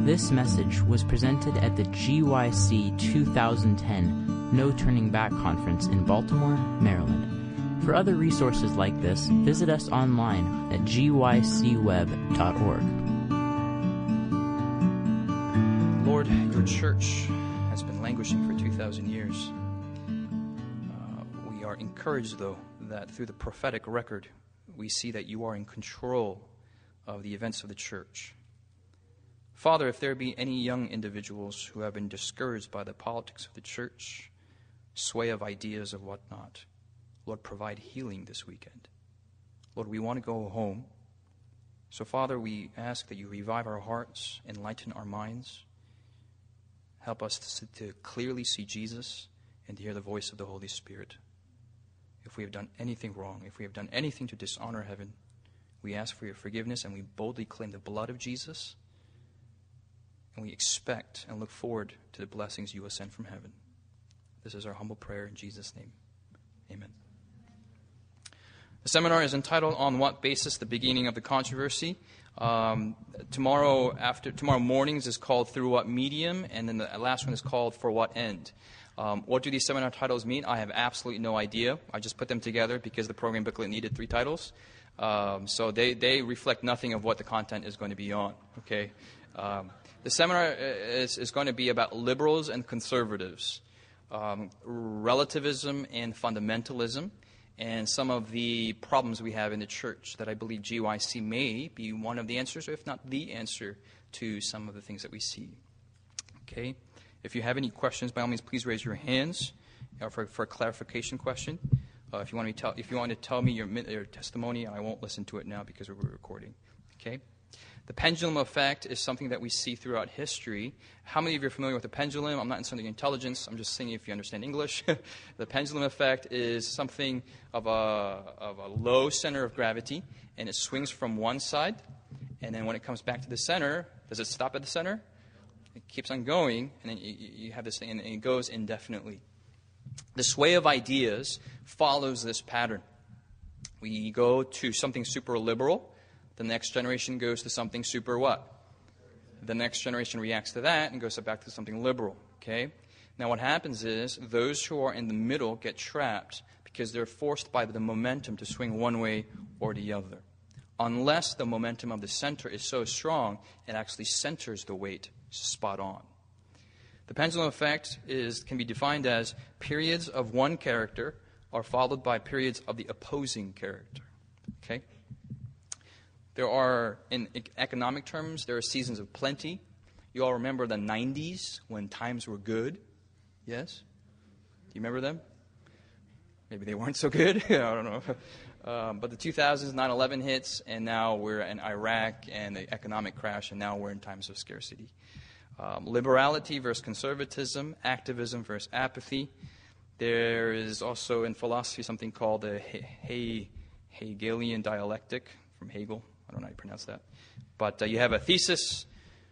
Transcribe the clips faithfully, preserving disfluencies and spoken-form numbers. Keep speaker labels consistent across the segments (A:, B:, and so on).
A: This message was presented at the G Y C two thousand ten No Turning Back Conference in Baltimore, Maryland. For other resources like this, visit us online at g y c web dot org.
B: Lord, your church has been languishing for two thousand years. Uh, we are encouraged, though, that through the prophetic record, we see that you are in control of the events of the church. Father, if there be any young individuals who have been discouraged by the politics of the church, sway of ideas of whatnot, Lord, provide healing this weekend. Lord, we want to go home. So, Father, we ask that you revive our hearts, enlighten our minds, help us to, to clearly see Jesus and to hear the voice of the Holy Spirit. If we have done anything wrong, if we have done anything to dishonor heaven, we ask for your forgiveness and we boldly claim the blood of Jesus. And we expect and look forward to the blessings you will send from heaven. This is our humble prayer in Jesus' name. Amen. The seminar is entitled "On What Basis? The Beginning of the Controversy." Um, tomorrow after tomorrow mornings is called "Through What Medium," and then the last one is called "For What End." Um, what do these seminar titles mean? I have absolutely no idea. I just put them together because the program booklet needed three titles. Um, so they, they reflect nothing of what the content is going to be on. Okay. Um, The seminar is, is going to be about liberals and conservatives, um, relativism and fundamentalism, and some of the problems we have in the church that I believe G Y C may be one of the answers, or if not the answer, to some of the things that we see. Okay? If you have any questions, by all means, please raise your hands uh, for, for a clarification question. Uh, if you want to tell, if you want to tell me your, your testimony, I won't listen to it now because we're recording. Okay? The pendulum effect is something that we see throughout history. How many of you are familiar with the pendulum? I'm not insulting intelligence. I'm just saying if you understand English. The pendulum effect is something of a, of a low center of gravity, and it swings from one side. And then when it comes back to the center, does it stop at the center? It keeps on going, and then you, you have this thing, and it goes indefinitely. The sway of ideas follows this pattern. We go to something super liberal. The next generation goes to something super what? The next generation reacts to that and goes back to something liberal. Okay? Now what happens is those who are in the middle get trapped because they're forced by the momentum to swing one way or the other. Unless the momentum of the center is so strong, it actually centers the weight spot on. The pendulum effect is can be defined as periods of one character are followed by periods of the opposing character. Okay? There are, in economic terms, there are seasons of plenty. You all remember the nineties when times were good? Yes? Do you remember them? Maybe they weren't so good. I don't know. Um, but the two thousands, nine eleven hits, and now we're in Iraq and the economic crash, and now we're in times of scarcity. Um, liberality versus conservatism, activism versus apathy. There is also in philosophy something called the he- Hegelian dialectic from Hegel. I don't know how you pronounce that. But uh, you have a thesis.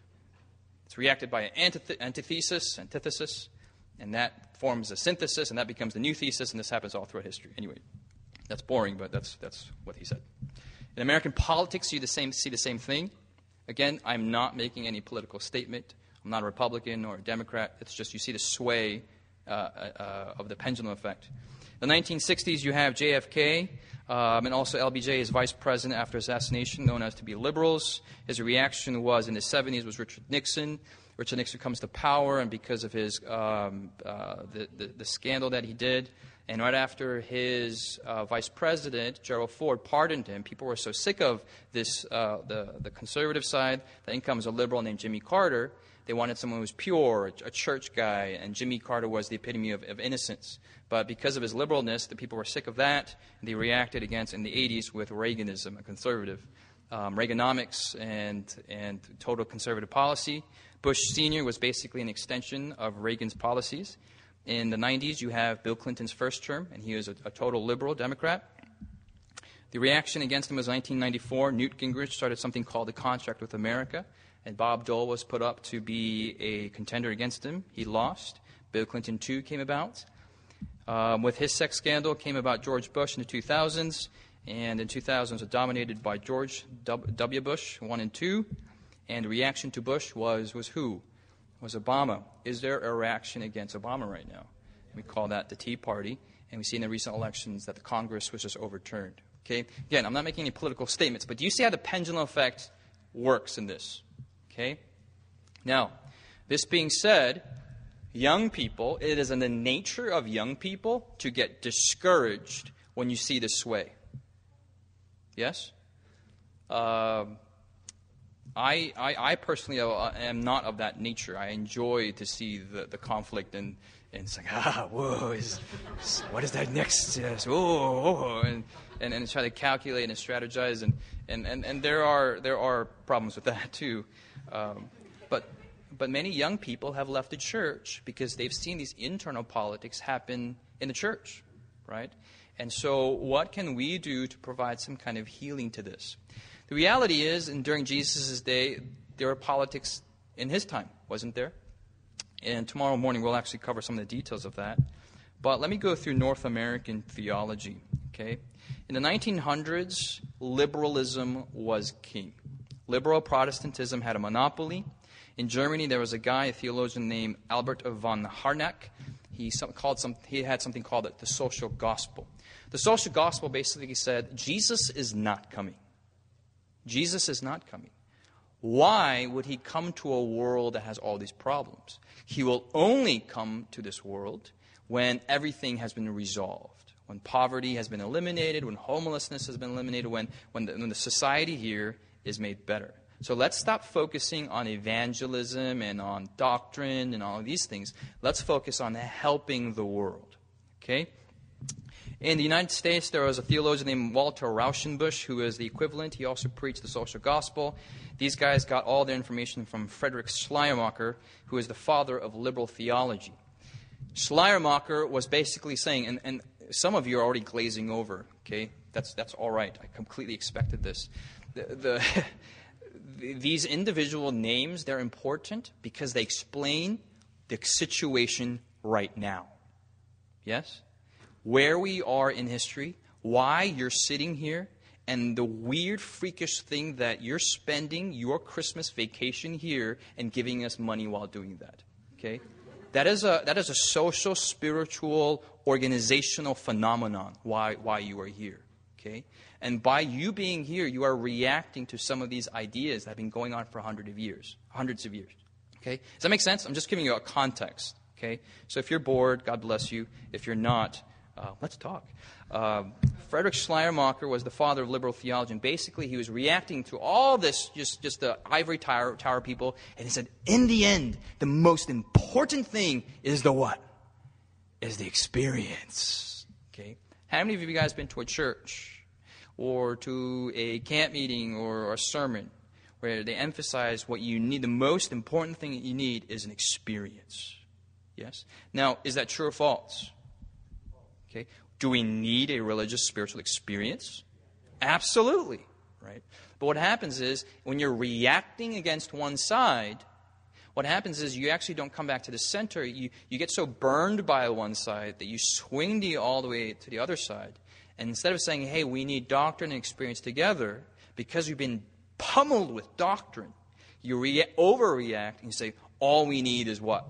B: It's reacted by an antith- antithesis, antithesis, and that forms a synthesis, and that becomes the new thesis, and this happens all throughout history. Anyway, that's boring, but that's that's what he said. In American politics, you the same, see the same thing. Again, I'm not making any political statement. I'm not a Republican or a Democrat. It's just you see the sway uh, uh, of the pendulum effect. In the nineteen sixties, you have J F K, um, and also L B J as vice president after assassination, known as to be liberals. His reaction was in the seventies was Richard Nixon. Richard Nixon comes to power, and because of his um, uh, the, the the scandal that he did, and right after his uh, vice president Gerald Ford pardoned him, people were so sick of this uh, the the conservative side that in comes a liberal named Jimmy Carter. They wanted someone who was pure, a church guy, and Jimmy Carter was the epitome of, of innocence. But because of his liberalness, the people were sick of that, and they reacted against in the eighties with Reaganism, a conservative. Um, Reaganomics and, and total conservative policy. Bush Senior was basically an extension of Reagan's policies. In the nineties, you have Bill Clinton's first term, and he was a, a total liberal Democrat. The reaction against him was nineteen ninety-four. Newt Gingrich started something called the Contract with America, and Bob Dole was put up to be a contender against him. He lost. Bill Clinton two came about. Um, with his sex scandal came about George Bush in the two thousands, and in two thousands was dominated by George W. Bush, one and two. And the reaction to Bush was, was who? Was Obama. Is there a reaction against Obama right now? We call that the Tea Party. And we see in the recent elections that the Congress was just overturned. Okay? Again, I'm not making any political statements, but do you see how the pendulum effect works in this? Okay? Now, this being said, young people, it is in the nature of young people to get discouraged when you see the sway. Yes? Um, I, I, I personally am not of that nature. I enjoy to see the, the conflict, and, and it's like, ah, whoa, is, is, what is that next? Yes, whoa, whoa, and, and and try to calculate and strategize, and, and, and, and there are there are problems with that too. Um, but but many young people have left the church because they've seen these internal politics happen in the church, right? And so, what can we do to provide some kind of healing to this? The reality is, and during Jesus' day, there were politics in his time, wasn't there? And tomorrow morning we'll actually cover some of the details of that. But let me go through North American theology, okay? In the nineteen hundreds, liberalism was king. Liberal Protestantism had a monopoly. In Germany, there was a guy, a theologian named Albert von Harnack. He, some, called some, he had something called the social gospel. The social gospel basically said, Jesus is not coming. Jesus is not coming. Why would he come to a world that has all these problems? He will only come to this world when everything has been resolved, when poverty has been eliminated, when homelessness has been eliminated, when, when, the, when the society here is made better. So let's stop focusing on evangelism and on doctrine and all of these things. Let's focus on helping the world. Okay? In the United States, there was a theologian named Walter Rauschenbusch, who is the equivalent. He also preached the social gospel. These guys got all their information from Friedrich Schleiermacher, who is the father of liberal theology. Schleiermacher was basically saying, and, and some of you are already glazing over, okay? That's that's all right. I completely expected this. The, the these individual names, they're important because they explain the situation right now. Yes? Where we are in history, why you're sitting here, and the weird, freakish thing that you're spending your Christmas vacation here and giving us money while doing that. Okay? That is a that is a social, spiritual, organizational phenomenon why why you are here. Okay? And by you being here, you are reacting to some of these ideas that have been going on for hundreds of years. Hundreds of years. Okay? Does that make sense? I'm just giving you a context. Okay? So if you're bored, God bless you. If you're not, Uh, let's talk. Uh, Friedrich Schleiermacher was the father of liberal theology, and basically he was reacting to all this, just, just the ivory tower, tower people, and he said, in the end, the most important thing is the what? Is the experience. Okay? How many of you guys been to a church or to a camp meeting or a sermon where they emphasize what you need, the most important thing that you need is an experience? Yes? Now, is that true or false? Okay. Do we need a religious, spiritual experience? Absolutely. Right? But what happens is, when you're reacting against one side, what happens is you actually don't come back to the center. You, you get so burned by one side that you swing the, all the way to the other side. And instead of saying, hey, we need doctrine and experience together, because you've been pummeled with doctrine, you re- overreact and you say, all we need is what?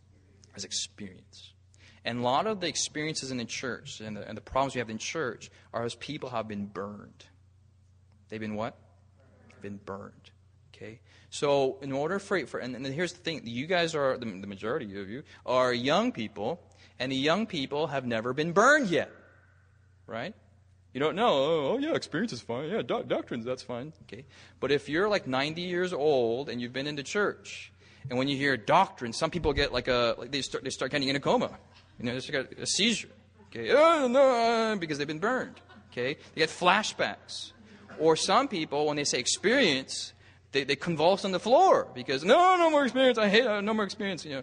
B: Is experience. And a lot of the experiences in the church and the, and the problems we have in church are as people have been burned. They've been what? They've been burned. Okay? So in order for, for and, and here's the thing, you guys are, the, the majority of you, are young people, and the young people have never been burned yet. Right? You don't know, oh, oh yeah, experience is fine. Yeah, doc, doctrines, that's fine. Okay? But if you're like ninety years old and you've been in the church, and when you hear doctrine, some people get like a, like they start, they start getting in a coma. You know, they just got a seizure. Okay, oh, no, uh, because they've been burned. Okay, they get flashbacks. Or some people, when they say experience, they, they convulse on the floor because no, no more experience. I hate uh, no more experience. You know,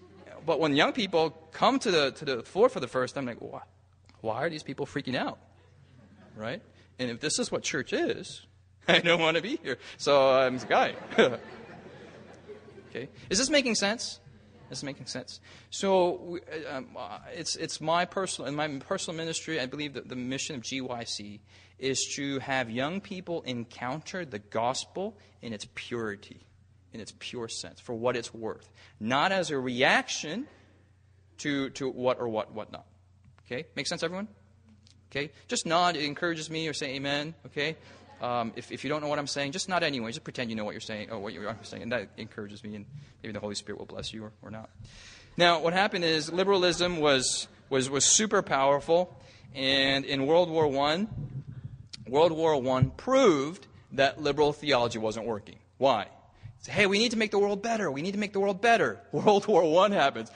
B: but when young people come to the to the floor for the first time, like, why, why are these people freaking out? Right? And if this is what church is, I don't want to be here. So I'm um, the guy. Okay, is this making sense? This is making sense. So um, uh, it's it's my personal in my personal ministry. I believe that the mission of G Y C is to have young people encounter the gospel in its purity, in its pure sense, for what it's worth, not as a reaction to to what or what what not. Okay, make sense, everyone? Okay, just nod. It encourages me, or say amen. Okay. Um, if, if you don't know what I'm saying, just nod anyway. Just pretend you know what you're saying, or what you're saying, and that encourages me, and maybe the Holy Spirit will bless you or, or not. Now, what happened is liberalism was was was super powerful, and in World War One, World War One proved that liberal theology wasn't working. Why? Say, hey, we need to make the world better. We need to make the world better. World War One happens.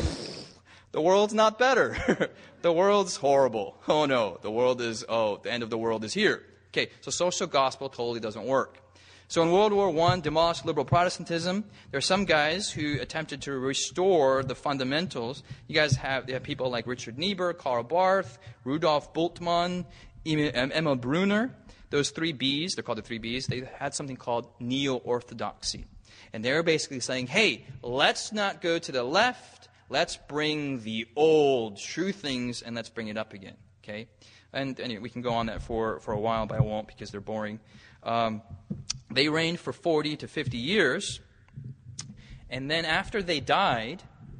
B: The world's not better. The world's horrible. Oh no, the world is. Oh, the end of the world is here. Okay, so social gospel totally doesn't work. So in World War One, demolished liberal Protestantism. There are some guys who attempted to restore the fundamentals. You guys have, you have people like Richard Niebuhr, Karl Barth, Rudolf Bultmann, Emma Brunner. Those three B's, they're called the three B's, they had something called neo-orthodoxy. And they're basically saying, hey, let's not go to the left. Let's bring the old, true things, and let's bring it up again. Okay? And anyway, we can go on that for, for a while, but I won't because they're boring. Um, they reigned for forty to fifty years. And then after they died,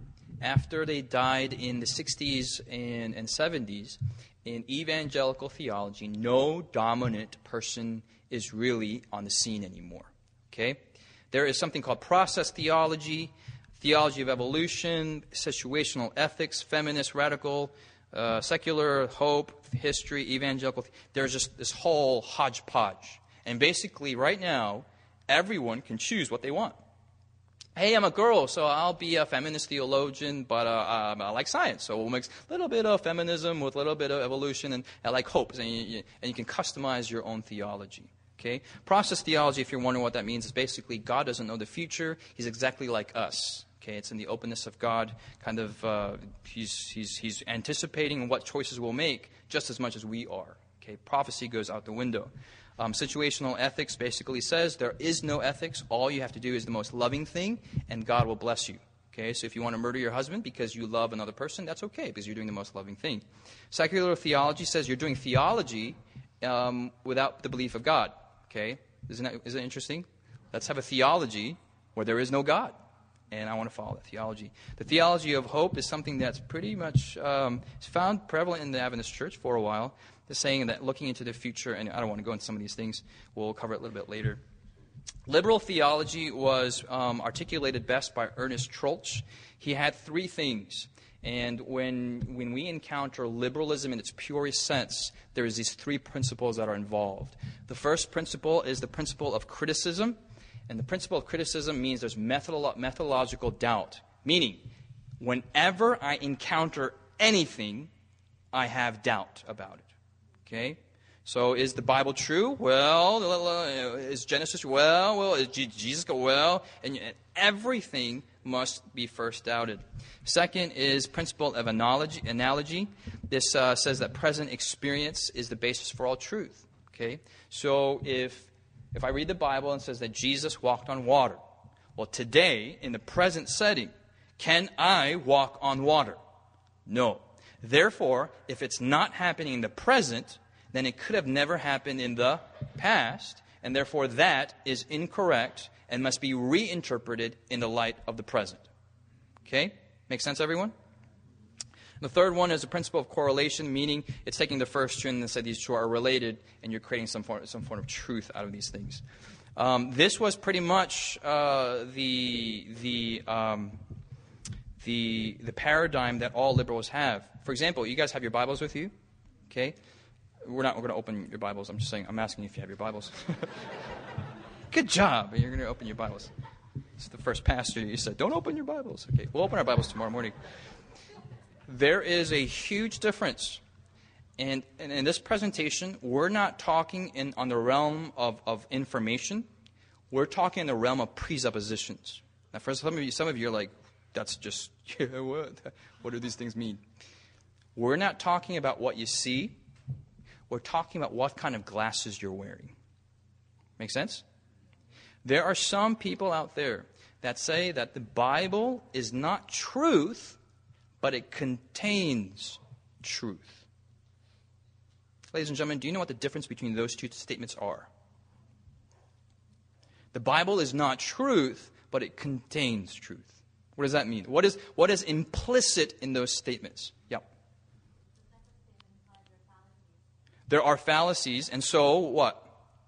B: after they died in the sixties and, and seventies, in evangelical theology, no dominant person is really on the scene anymore. Okay? There is something called process theology, theology of evolution, situational ethics, feminist, radical, Uh, secular, hope, history, evangelical. There's just this whole hodgepodge. And basically, right now, everyone can choose what they want. Hey, I'm a girl, so I'll be a feminist theologian, but uh, um, I like science. So we'll mix a little bit of feminism with a little bit of evolution, and I like hope. And you, and you can customize your own theology. Okay? Process theology, if you're wondering what that means, is basically God doesn't know the future. He's exactly like us. Okay, it's in the openness of God, kind of, uh, he's, he's, he's anticipating what choices we'll make just as much as we are. Okay, prophecy goes out the window. Um, situational ethics basically says there is no ethics. All you have to do is the most loving thing, and God will bless you. Okay, so if you want to murder your husband because you love another person, that's okay, because you're doing the most loving thing. Secular theology says you're doing theology um, without the belief of God. Okay, isn't that, isn't that interesting? Let's have a theology where there is no God. And I want to follow that theology. The theology of hope is something that's pretty much um, found prevalent in the Adventist Church for a while. They're saying that looking into the future, and I don't want to go into some of these things. We'll cover it a little bit later. Liberal theology was um, articulated best by Ernest Troeltsch. He had three things. And when when we encounter liberalism in its purest sense, there is these three principles that are involved. The first principle is the principle of criticism. And the principle of criticism means there's methodolo- methodological doubt. Meaning, whenever I encounter anything, I have doubt about it. Okay? So is the Bible true? Well, is Genesis true? Well, well, is Jesus go? Well, and everything must be first doubted. Second is principle of analogy. analogy. This uh, says that present experience is the basis for all truth. Okay? So if... If I read the Bible and it says that Jesus walked on water, well, today, in the present setting, can I walk on water? No. Therefore, if it's not happening in the present, then it could have never happened in the past, and therefore that is incorrect and must be reinterpreted in the light of the present. Okay? Make sense, everyone? The third one is the principle of correlation, meaning it's taking the first two and then say these two are related, and you're creating some form, some form of truth out of these things. Um, this was pretty much uh, the the um, the the paradigm that all liberals have. For example, you guys have your Bibles with you, okay? We're not we're going to open your Bibles. I'm just saying. I'm asking you if you have your Bibles. Good job. You're going to open your Bibles. It's the first pastor you said, "Don't open your Bibles." Okay, we'll open our Bibles tomorrow morning. There is a huge difference. And, and in this presentation, we're not talking in on the realm of, of information. We're talking in the realm of presuppositions. Now, for some of you, some of you are like, that's just, yeah, what? What do these things mean? We're not talking about what you see. We're talking about what kind of glasses you're wearing. Make sense? There are some people out there that say that the Bible is not truth, but it contains truth. Ladies and gentlemen, do you know what the difference between those two statements are? The Bible is not truth, but it contains truth. What does that mean? What is, what is implicit in those statements? Yeah. There are fallacies, and so what?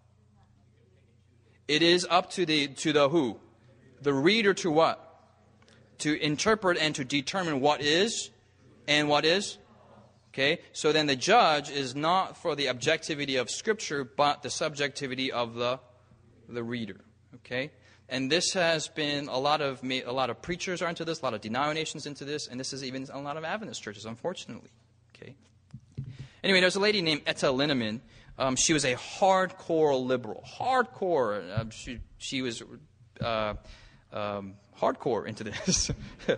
B: It is up to the to the who? The reader to what? To interpret and to determine what is and what is. Okay? So then the judge is not for the objectivity of Scripture, but the subjectivity of the the reader. Okay? And this has been a lot of a lot of preachers are into this, a lot of denominations into this, and this is even a lot of Adventist churches, unfortunately. Okay. Anyway, there's a lady named Etta Linneman. Um, she was a hardcore liberal, hardcore. Uh, she she was uh, um, hardcore into this,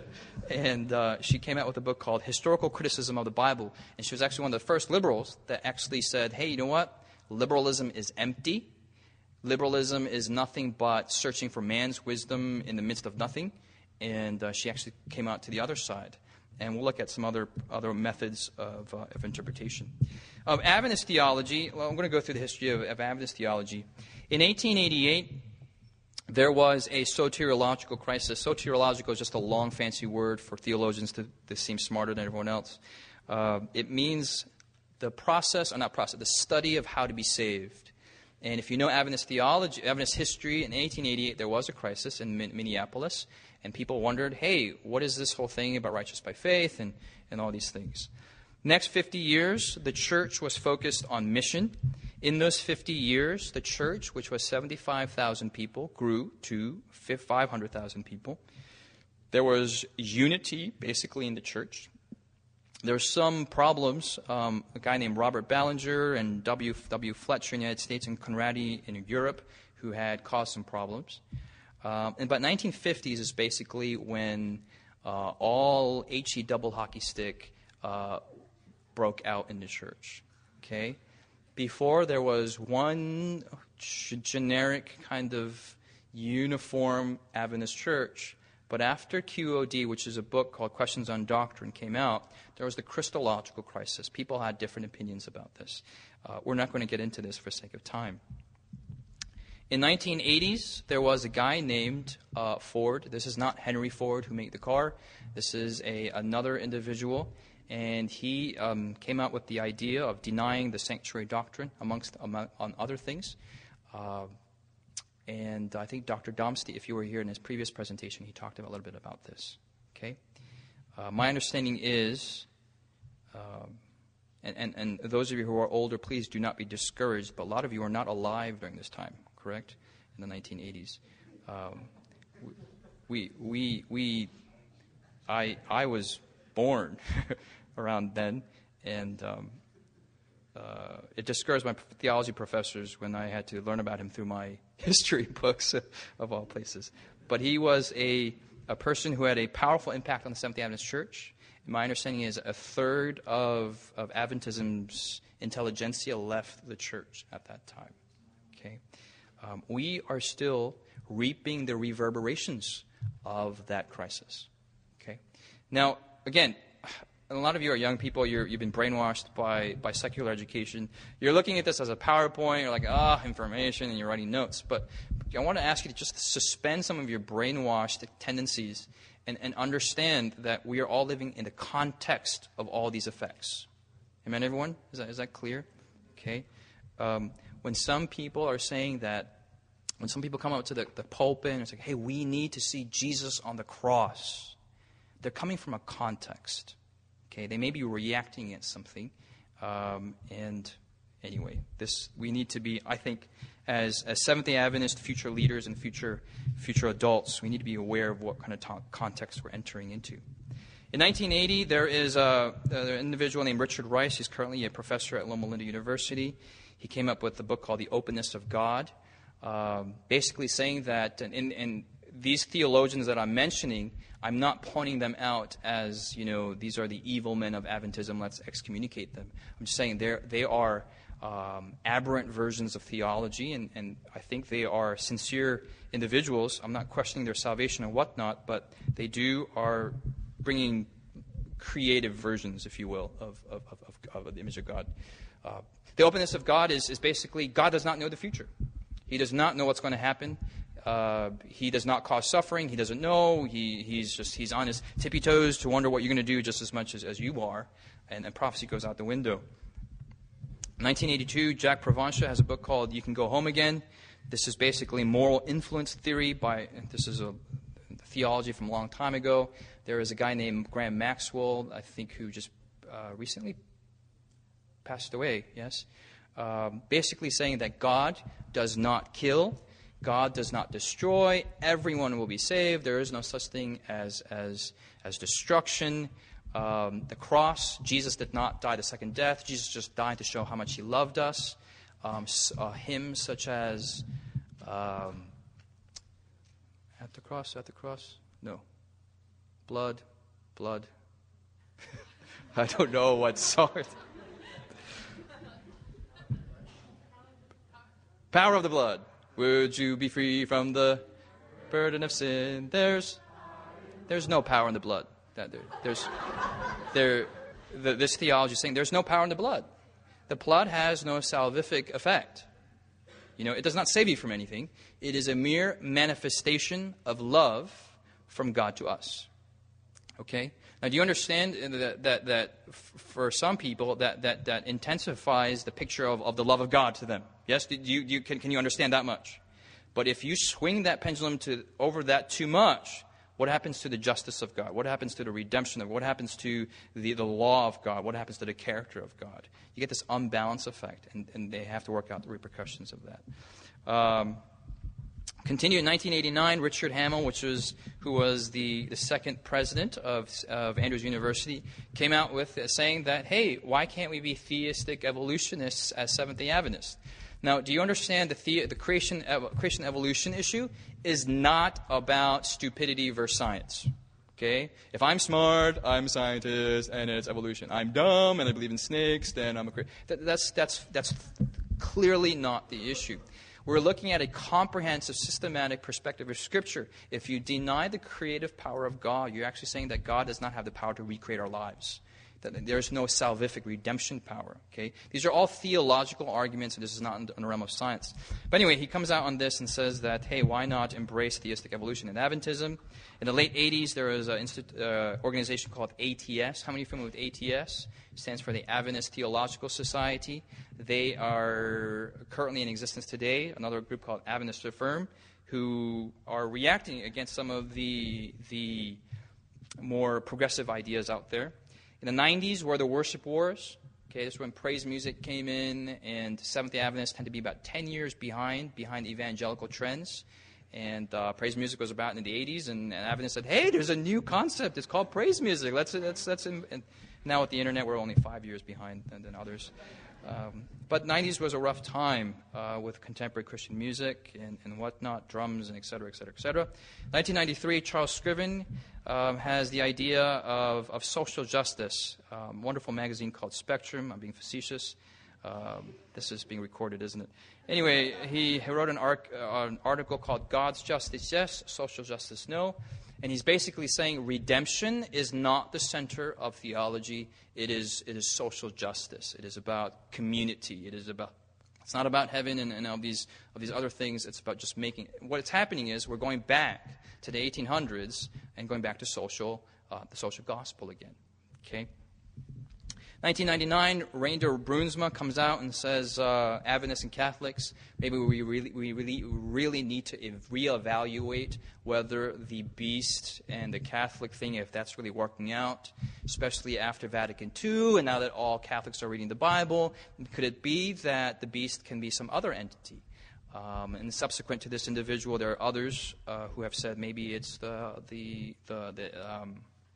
B: and uh, she came out with a book called Historical Criticism of the Bible. And she was actually one of the first liberals that actually said, "Hey, you know what? Liberalism is empty. Liberalism is nothing but searching for man's wisdom in the midst of nothing." And uh, she actually came out to the other side. And we'll look at some other other methods of, uh, of interpretation. Of Adventist theology, well, I'm going to go through the history of, of Adventist theology. In eighteen eighty-eight, there was a soteriological crisis. Soteriological is just a long, fancy word for theologians to, to seem smarter than everyone else. Uh, it means the process, or not process, the study of how to be saved. And if you know Adventist theology, Adventist history, in eighteen eighty-eight there was a crisis in Minneapolis, and people wondered, hey, what is this whole thing about righteous by faith and, and all these things? Next fifty years, the church was focused on mission. In those fifty years, the church, which was seventy-five thousand people, grew to five hundred thousand people. There was unity, basically, in the church. There were some problems. Um, a guy named Robert Ballinger and W. W. Fletcher in the United States and Conradi in Europe who had caused some problems. Um, and about nineteen fifties is basically when uh, all H E double hockey stick uh, broke out in the church. Okay, before there was one g- generic kind of uniform Adventist church. But after Q O D, which is a book called Questions on Doctrine, came out, there was the Christological crisis. People had different opinions about this. Uh, we're not going to get into this for sake of time. In nineteen eighties, there was a guy named uh, Ford. This is not Henry Ford who made the car. This is a another individual. And he um, came out with the idea of denying the sanctuary doctrine, amongst among, on other things. Uh, And I think Doctor Domsty, if you were here in his previous presentation, he talked a little bit about this. Okay, uh, my understanding is, uh, and, and, and those of you who are older, please do not be discouraged, but a lot of you are not alive during this time, correct? In the nineteen eighties. Um, we, we, we, I, I was born around then, and um, Uh, it discouraged my theology professors when I had to learn about him through my history books, of all places. But he was a, a person who had a powerful impact on the Seventh-day Adventist Church. And my understanding is a third of, of Adventism's intelligentsia left the church at that time. Okay, um, we are still reaping the reverberations of that crisis. Okay, now again. And a lot of you are young people. You're, you've been brainwashed by, by secular education. You're looking at this as a PowerPoint. You're like, ah, information, and you're writing notes. But I want to ask you to just suspend some of your brainwashed tendencies and, and understand that we are all living in the context of all these effects. Amen, everyone? Is that, is that clear? Okay. Um, when some people are saying that, when some people come up to the, the pulpit and it's like, hey, we need to see Jesus on the cross, they're coming from a context. Okay, they may be reacting against something, um, and anyway, this we need to be. I think, as as Seventh-day Adventist future leaders and future future adults, we need to be aware of what kind of ta- context we're entering into. In nineteen eighty, there is a, an individual named Richard Rice. He's currently a professor at Loma Linda University. He came up with a book called The Openness of God, um, basically saying that, and, and, and these theologians that I'm mentioning, I'm not pointing them out as, you know, these are the evil men of Adventism, let's excommunicate them. I'm just saying they they are um, aberrant versions of theology, and, and I think they are sincere individuals. I'm not questioning their salvation and whatnot, but they do are bringing creative versions, if you will, of, of, of, of the image of God. Uh, the openness of God is, is basically God does not know the future. He does not know what's going to happen. Uh, he does not cause suffering. He doesn't know. He, he's just he's on his tippy toes to wonder what you're going to do just as much as, as you are. And, and prophecy goes out the window. nineteen eighty-two, Jack Provencher has a book called You Can Go Home Again. This is basically moral influence theory. By This is a theology from a long time ago. There is a guy named Graham Maxwell, I think, who just uh, recently passed away, yes? Um, basically saying that God does not kill. God does not destroy. Everyone will be saved. There is no such thing as as as destruction. Um, the cross, Jesus did not die the second death. Jesus just died to show how much he loved us. Um, uh, hymns such as um, at the cross, at the cross, no, blood, blood. I don't know what song. Power of the blood. Would you be free from the burden of sin? There's, there's no power in the blood. That there, there's, there, the, this theology is saying there's no power in the blood. The blood has no salvific effect. You know, it does not save you from anything. It is a mere manifestation of love from God to us. Okay? Now, do you understand that that, that for some people that, that, that intensifies the picture of, of the love of God to them? Yes? Do you, do you, can, can you understand that much? But if you swing that pendulum to over that too much, what happens to the justice of God? What happens to the redemption of God? What happens to the, the law of God? What happens to the character of God? You get this unbalanced effect, and, and they have to work out the repercussions of that. Um, Continue in nineteen eighty-nine, Richard Hamill, which was who was the, the second president of, of Andrews University, came out with uh, saying that, hey, why can't we be theistic evolutionists as Seventh-day Adventists? Now, do you understand the, the, the creation, ev- creation evolution issue is not about stupidity versus science? Okay? If I'm smart, I'm a scientist, and it's evolution. I'm dumb, and I believe in snakes, then I'm a cra- that, that's, that's, that's clearly not the issue. We're looking at a comprehensive, systematic perspective of Scripture. If you deny the creative power of God, you're actually saying that God does not have the power to recreate our lives. That there's no salvific redemption power. Okay, these are all theological arguments, and this is not in the realm of science. But anyway, he comes out on this and says that, hey, why not embrace theistic evolution and Adventism? In the late eighties, there was an institu- uh, organization called A T S. How many are familiar with A T S? It stands for the Adventist Theological Society. They are currently in existence today. Another group called Adventist Affirm, who are reacting against some of the the more progressive ideas out there. In the nineties were the worship wars. Okay, this is when praise music came in, and Seventh-day Adventists tend to be about ten years behind, behind evangelical trends. And uh, praise music was about in the eighties, and, and Adventists said, hey, there's a new concept. It's called praise music. Let's, let's, let's, and now with the internet, we're only five years behind than, than others. Um, but nineties was a rough time uh, with contemporary Christian music and, and whatnot, drums and et cetera, et cetera, et cetera. nineteen ninety-three, Charles Scriven um, has the idea of, of social justice. Um, wonderful magazine called Spectrum. I'm being facetious. Um, this is being recorded, isn't it? Anyway, he, he wrote an, arc, uh, an article called God's Justice Yes, Social Justice No. And he's basically saying redemption is not the center of theology. It is it is social justice. It is about community. It is about it's not about heaven and, and all these of these other things. It's about just making what's happening is we're going back to the eighteen hundreds and going back to social uh, the social gospel again. Okay. nineteen ninety-nine, Rainer Brunsma comes out and says, uh, Adventists and Catholics, maybe we really, we really, really need to reevaluate whether the beast and the Catholic thing, if that's really working out, especially after Vatican Two, and now that all Catholics are reading the Bible. Could it be that the beast can be some other entity? Um, and subsequent to this individual, there are others uh, who have said maybe it's the the the the, um,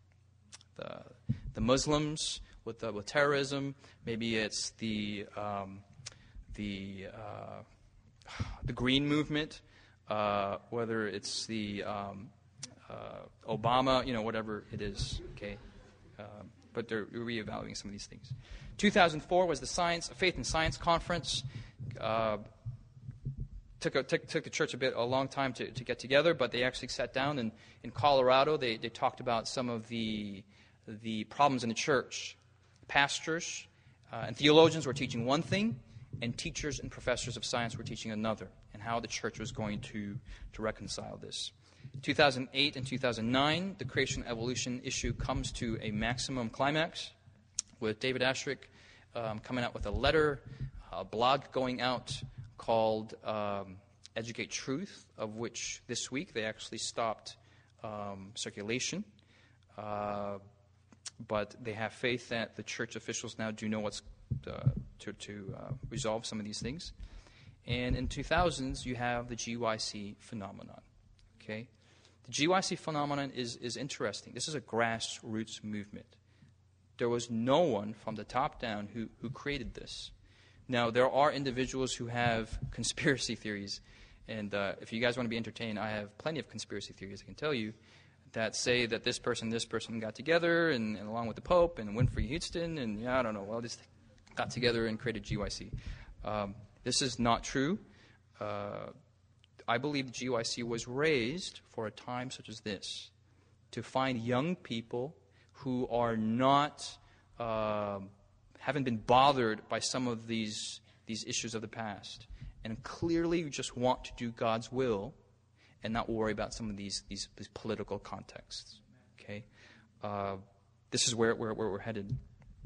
B: the, the Muslims. With, uh, with terrorism, maybe it's the um, the uh, the Green Movement, uh, whether it's the um, uh, Obama, you know, whatever it is. Okay, um, but they're reevaluating some of these things. two thousand four was the Science, Faith and Science Conference. Uh, took, a, took took the church a bit a long time to, to get together, but they actually sat down and in Colorado they, they talked about some of the the problems in the church. Pastors uh, and theologians were teaching one thing, and teachers and professors of science were teaching another, and how the church was going to, to reconcile this. two thousand eight and two thousand nine, the creation evolution issue comes to a maximum climax, with David Asscherick um, coming out with a letter, a blog going out called um, Educate Truth, of which this week they actually stopped um, circulation. Uh, but they have faith that the church officials now do know what's uh, to, to uh, resolve some of these things. And in two thousands, you have the G Y C phenomenon. Okay, the G Y C phenomenon is, is interesting. This is a grassroots movement. There was no one from the top down who, who created this. Now, there are individuals who have conspiracy theories. And uh, if you guys want to be entertained, I have plenty of conspiracy theories, I can tell you, that say that this person, this person got together, and, and along with the Pope and Winfrey Houston, and yeah, I don't know, well, just got together and created G Y C. Um, this is not true. Uh, I believe the G Y C was raised for a time such as this, to find young people who are not, uh, haven't been bothered by some of these these issues of the past, and clearly just want to do God's will, and not worry about some of these these, these political contexts. Okay, uh, this is where, where where we're headed.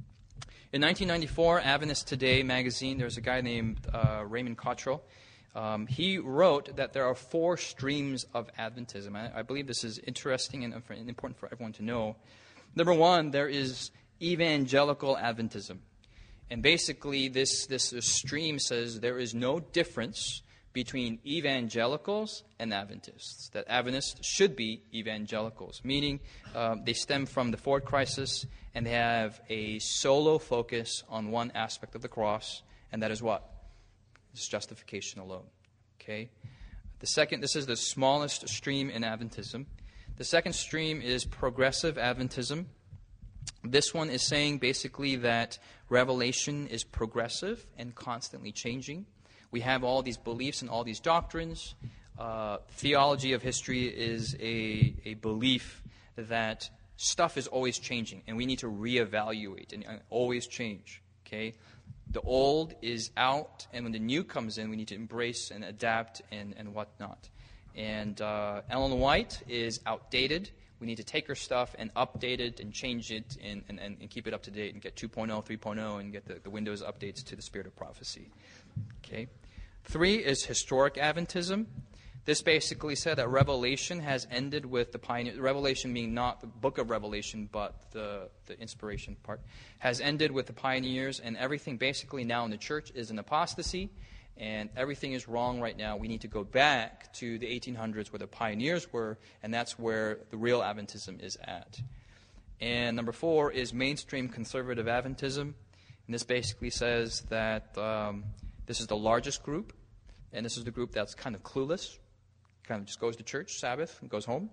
B: In nineteen ninety-four, Adventist Today magazine, there's a guy named uh, Raymond Cottrell. Um, he wrote that there are four streams of Adventism. I, I believe this is interesting and important for everyone to know. Number one, there is evangelical Adventism. And basically, this, this stream says there is no difference between evangelicals and Adventists, that Adventists should be evangelicals, meaning um, they stem from the Ford crisis, and they have a solo focus on one aspect of the cross, and that is what? It's justification alone. Okay? The second, this is the smallest stream in Adventism. The second stream is progressive Adventism. This one is saying basically that revelation is progressive and constantly changing. We have all these beliefs and all these doctrines. Uh, theology of history is a, a belief that stuff is always changing, and we need to reevaluate and, and always change. Okay? The old is out, and when the new comes in, we need to embrace and adapt and, and whatnot. And uh, Ellen White is outdated. We need to take her stuff and update it and change it and, and, and keep it up to date and get two point oh, three point oh, and get the, the Windows updates to the spirit of prophecy. Okay. Three is historic Adventism. This basically said that Revelation has ended with the pioneer. Revelation being not the book of Revelation, but the, the inspiration part, has ended with the pioneers, and everything basically now in the church is an apostasy, and everything is wrong right now. We need to go back to the eighteen hundreds where the pioneers were, and that's where the real Adventism is at. And number four is mainstream conservative Adventism. And this basically says that um, this is the largest group, and this is the group that's kind of clueless, kind of just goes to church, Sabbath, and goes home.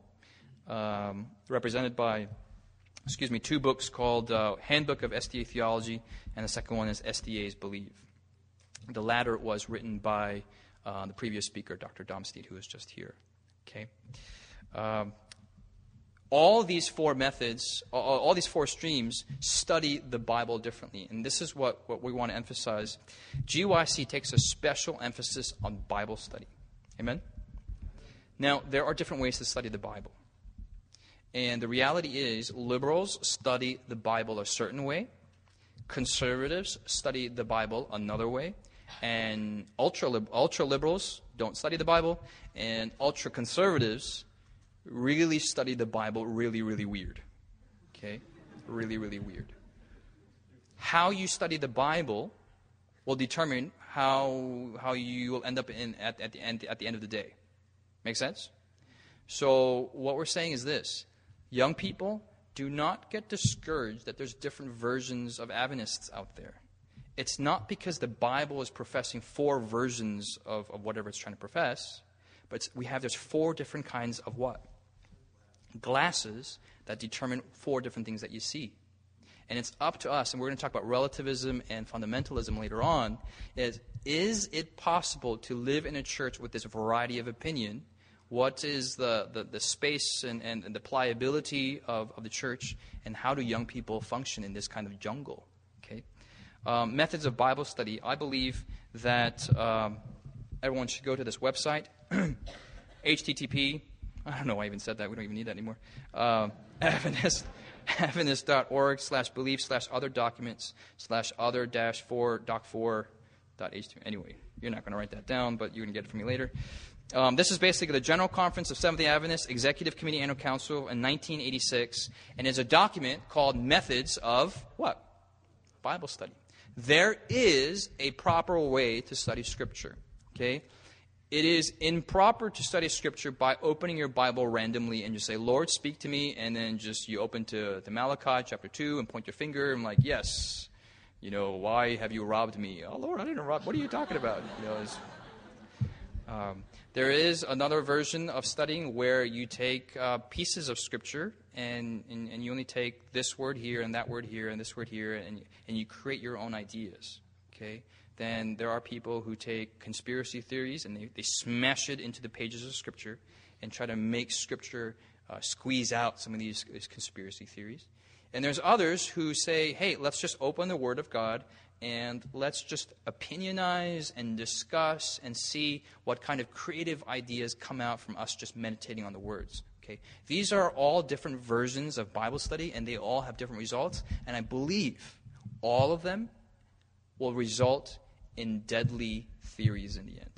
B: Um, represented by, excuse me, two books called uh, Handbook of S D A Theology, and the second one is S D A's Believe. The latter was written by uh, the previous speaker, Doctor Domsteed, who is just here. Okay. Um, all these four methods, all, all these four streams study the Bible differently. And this is what, what we want to emphasize. G Y C takes a special emphasis on Bible study. Amen? Now, there are different ways to study the Bible. And the reality is, liberals study the Bible a certain way. Conservatives study the Bible another way. And ultra ultra liberals don't study the Bible, and ultra conservatives really study the Bible really, really weird. Okay? Really, really weird. How you study the Bible will determine how how you will end up in at, at the end at the end of the day. Make sense? So what we're saying is this: young people, do not get discouraged that there's different versions of Adventists out there. It's not because the Bible is professing four versions of, of whatever it's trying to profess, but it's, we have there's four different kinds of what? Glasses that determine four different things that you see. And it's up to us, and we're going to talk about relativism and fundamentalism later on, is, is it possible to live in a church with this variety of opinion? What is the, the, the space and, and, and the pliability of, of the church, and how do young people function in this kind of jungle? Okay, um, methods of Bible study. I believe that um, everyone should go to this website, H T T P. I don't know why I even said that. We don't even need that anymore. Uh, Adventist. Adventist.org slash belief slash other documents slash other dash four doc four dot h t m l. Anyway, you're not going to write that down, but you're going to get it from me later. Um, this is basically the General Conference of Seventh-day Adventists, Executive Committee Annual Council in nineteen eighty-six, and is a document called Methods of what? Bible Study. There is a proper way to study Scripture, okay? It is improper to study Scripture by opening your Bible randomly and just say, Lord, speak to me, and then just you open to, to Malachi chapter two and point your finger and like, yes, you know, why have you robbed me? Oh, Lord, I didn't rob. What are you talking about? You know, it's, um, there is another version of studying where you take uh, pieces of Scripture and, and, and you only take this word here and that word here and this word here, and, and you create your own ideas, okay? Then there are people who take conspiracy theories and they, they smash it into the pages of Scripture and try to make Scripture uh, squeeze out some of these, these conspiracy theories. And there's others who say, hey, let's just open the Word of God and let's just opinionize and discuss and see what kind of creative ideas come out from us just meditating on the words. Okay, these are all different versions of Bible study, and they all have different results. And I believe all of them will result in deadly theories in the end.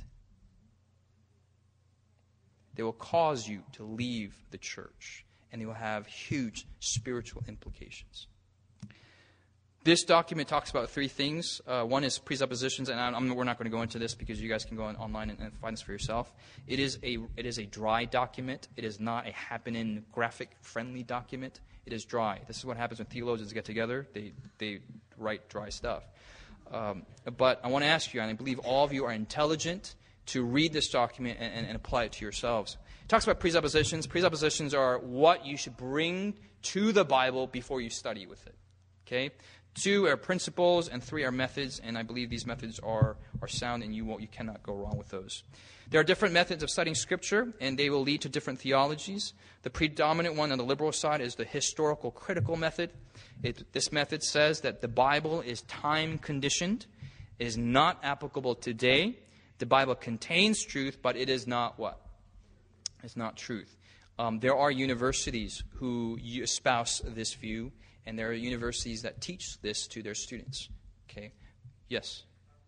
B: They will cause you to leave the church, and they will have huge spiritual implications. This document talks about three things. Uh, one is presuppositions, and I'm, we're not going to go into this because you guys can go on, online and, and find this for yourself. It is a it is a dry document. It is not a happening graphic-friendly document. It is dry. This is what happens when theologians get together. They they write dry stuff. Um, but I want to ask you, and I believe all of you are intelligent, to read this document and, and, and apply it to yourselves. It talks about presuppositions. Presuppositions are what you should bring to the Bible before you study with it. Okay? Two are principles, and three are methods, and I believe these methods are, are sound, and you won't, you cannot go wrong with those. There are different methods of studying Scripture, and they will lead to different theologies. The predominant one on the liberal side is the historical critical method. It, this method says that the Bible is time-conditioned, is not applicable today. The Bible contains truth, but it is not what? It's not truth. Um, there are universities who espouse this view, and there are universities that teach this to their students. Okay? Yes?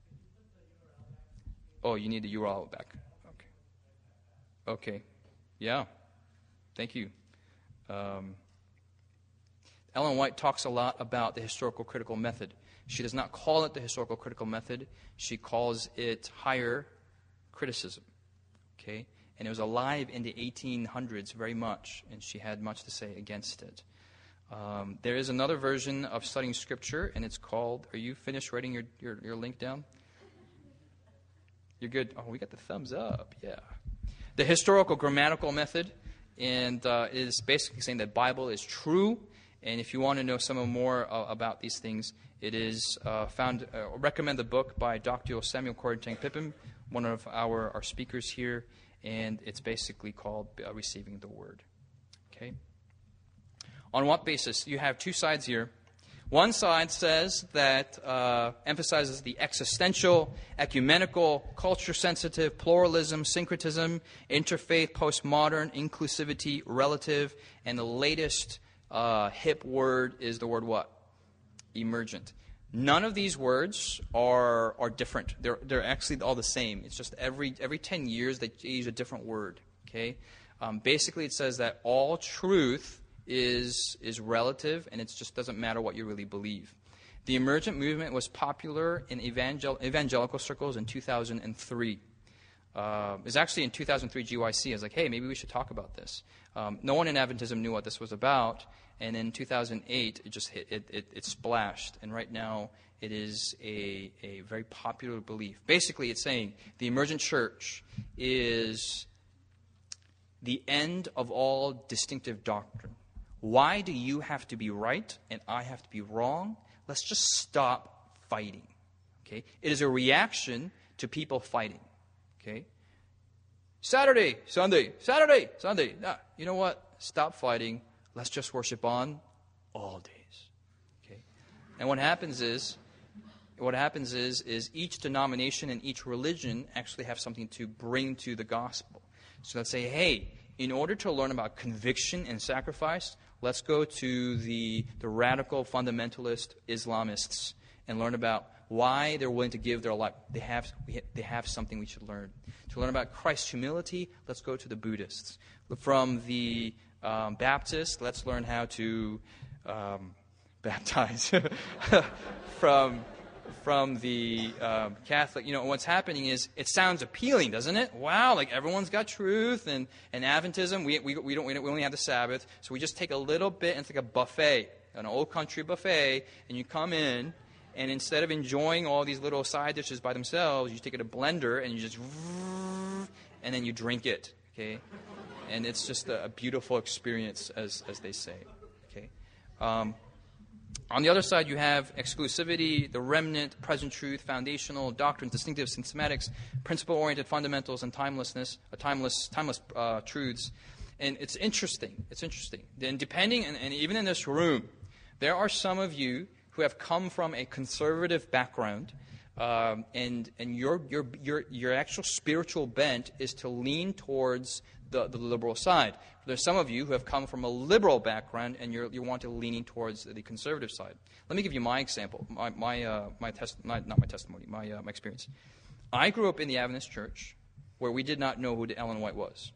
B: Oh, you need the U R L back. Okay. Okay. Yeah. Thank you. Um, Ellen White talks a lot about the historical critical method. She does not call it the historical critical method. She calls it higher criticism. Okay? And it was alive in the eighteen hundreds very much, and she had much to say against it. Um, there is another version of studying Scripture, and it's called, are you finished writing your, your, your link down? You're good? Oh, we got the thumbs up. Yeah. The historical grammatical method, and uh, is basically saying that Bible is true. And if you want to know some more uh, about these things, it is uh, found, uh, recommend the book by Doctor Samuel Korintang Pippin, one of our, our speakers here, and it's basically called uh, Receiving the Word. Okay? On what basis? You have two sides here. One side says that, uh, emphasizes the existential, ecumenical, culture-sensitive, pluralism, syncretism, interfaith, postmodern, inclusivity, relative, and the latest uh, hip word is the word what? Emergent. None of these words are are different. They're they're actually all the same. It's just every every ten years they use a different word. Okay. Um, basically, it says that all truth is is relative, and it just doesn't matter what you really believe. The emergent movement was popular in evangel- evangelical circles in two thousand three. Uh, it was actually in two thousand three G Y C. I was like, hey, maybe we should talk about this. Um, no one in Adventism knew what this was about, and in two thousand eight, it just hit, it, it, it splashed, and right now it is a, a very popular belief. Basically, it's saying the emergent church is the end of all distinctive doctrine. Why do you have to be right and I have to be wrong? Let's just stop fighting. Okay? It is a reaction to people fighting. Okay? Saturday, Sunday, Saturday, Sunday. Nah, you know what? Stop fighting. Let's just worship on all days. Okay? And what happens is, what happens is, is each denomination and each religion actually have something to bring to the gospel. So let's say, hey, in order to learn about conviction and sacrifice, let's go to the, the radical fundamentalist Islamists and learn about why they're willing to give their life. They have, they have something we should learn. To learn about Christ's humility, let's go to the Buddhists. From the um, Baptists, let's learn how to um, baptize. from... From the um, Catholic, you know, what's happening is it sounds appealing, doesn't it? Wow, like everyone's got truth, and, and Adventism, we, we, we, don't, we, don't, we only have the Sabbath, so we just take a little bit, and it's like a buffet, an old country buffet, and you come in, and instead of enjoying all these little side dishes by themselves, you take it a blender, and you just, and then you drink it, okay? And it's just a, a beautiful experience, as, as they say, okay? Um, On the other side, you have exclusivity, the remnant, present truth, foundational, doctrines, distinctive systematics, principle-oriented fundamentals, and timelessness, uh, timeless, timeless uh, truths. And it's interesting. It's interesting. And depending, and, and even in this room, there are some of you who have come from a conservative background, um, and and your your your your actual spiritual bent is to lean towards the, the liberal side. There's some of you who have come from a liberal background, and you're, you want to leaning towards the conservative side. Let me give you my example, my my uh, my test, not, not my testimony, my uh, my experience. I grew up in the Adventist church, where we did not know who Ellen White was.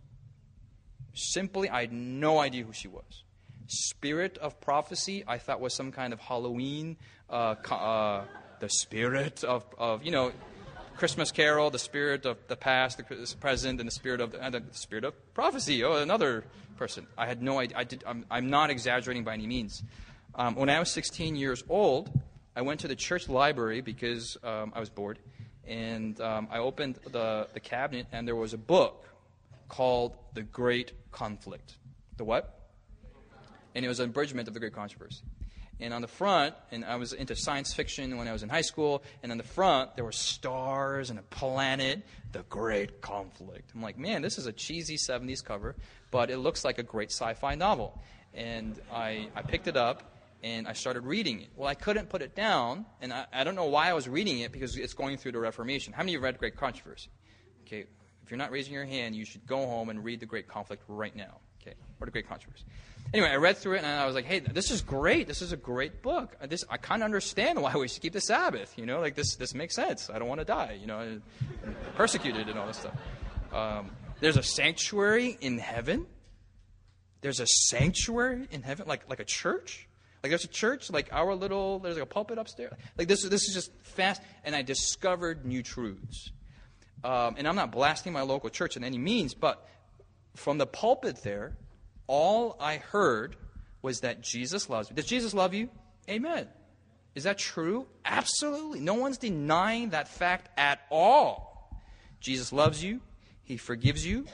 B: Simply, I had no idea who she was. Spirit of prophecy, I thought was some kind of Halloween, uh, uh, the spirit of of you know. Christmas Carol, the spirit of the past, the present, and the spirit of the, and the spirit of prophecy. Oh, another person. I had no idea. I did. I'm, I'm not exaggerating by any means. Um, when I was sixteen years old, I went to the church library because um, I was bored, and um, I opened the the cabinet, and there was a book called The Great Conflict. The what? And it was an abridgment of the Great Controversy. And on the front, and I was into science fiction when I was in high school, and on the front, there were stars and a planet, the Great Conflict. I'm like, man, this is a cheesy seventies cover, but it looks like a great sci-fi novel. And I, I picked it up, and I started reading it. Well, I couldn't put it down, and I, I don't know why I was reading it, because it's going through the Reformation. How many of you read Great Controversy? Okay, if you're not raising your hand, you should go home and read the Great Conflict right now. Okay, or the Great Controversy. Anyway, I read through it, and I was like, hey, this is great. This is a great book. This, I kind of understand why we should keep the Sabbath. You know, like this this makes sense. I don't want to die, you know, and persecuted and all this stuff. Um, there's a sanctuary in heaven. There's a sanctuary in heaven, like like a church. Like there's a church, like our little, there's like a pulpit upstairs. Like this, this is just fast. And I discovered new truths. Um, and I'm not blasting my local church in any means, but from the pulpit there, all I heard was that Jesus loves me. Does Jesus love you? Amen. Is that true? Absolutely. No one's denying that fact at all. Jesus loves you. He forgives you.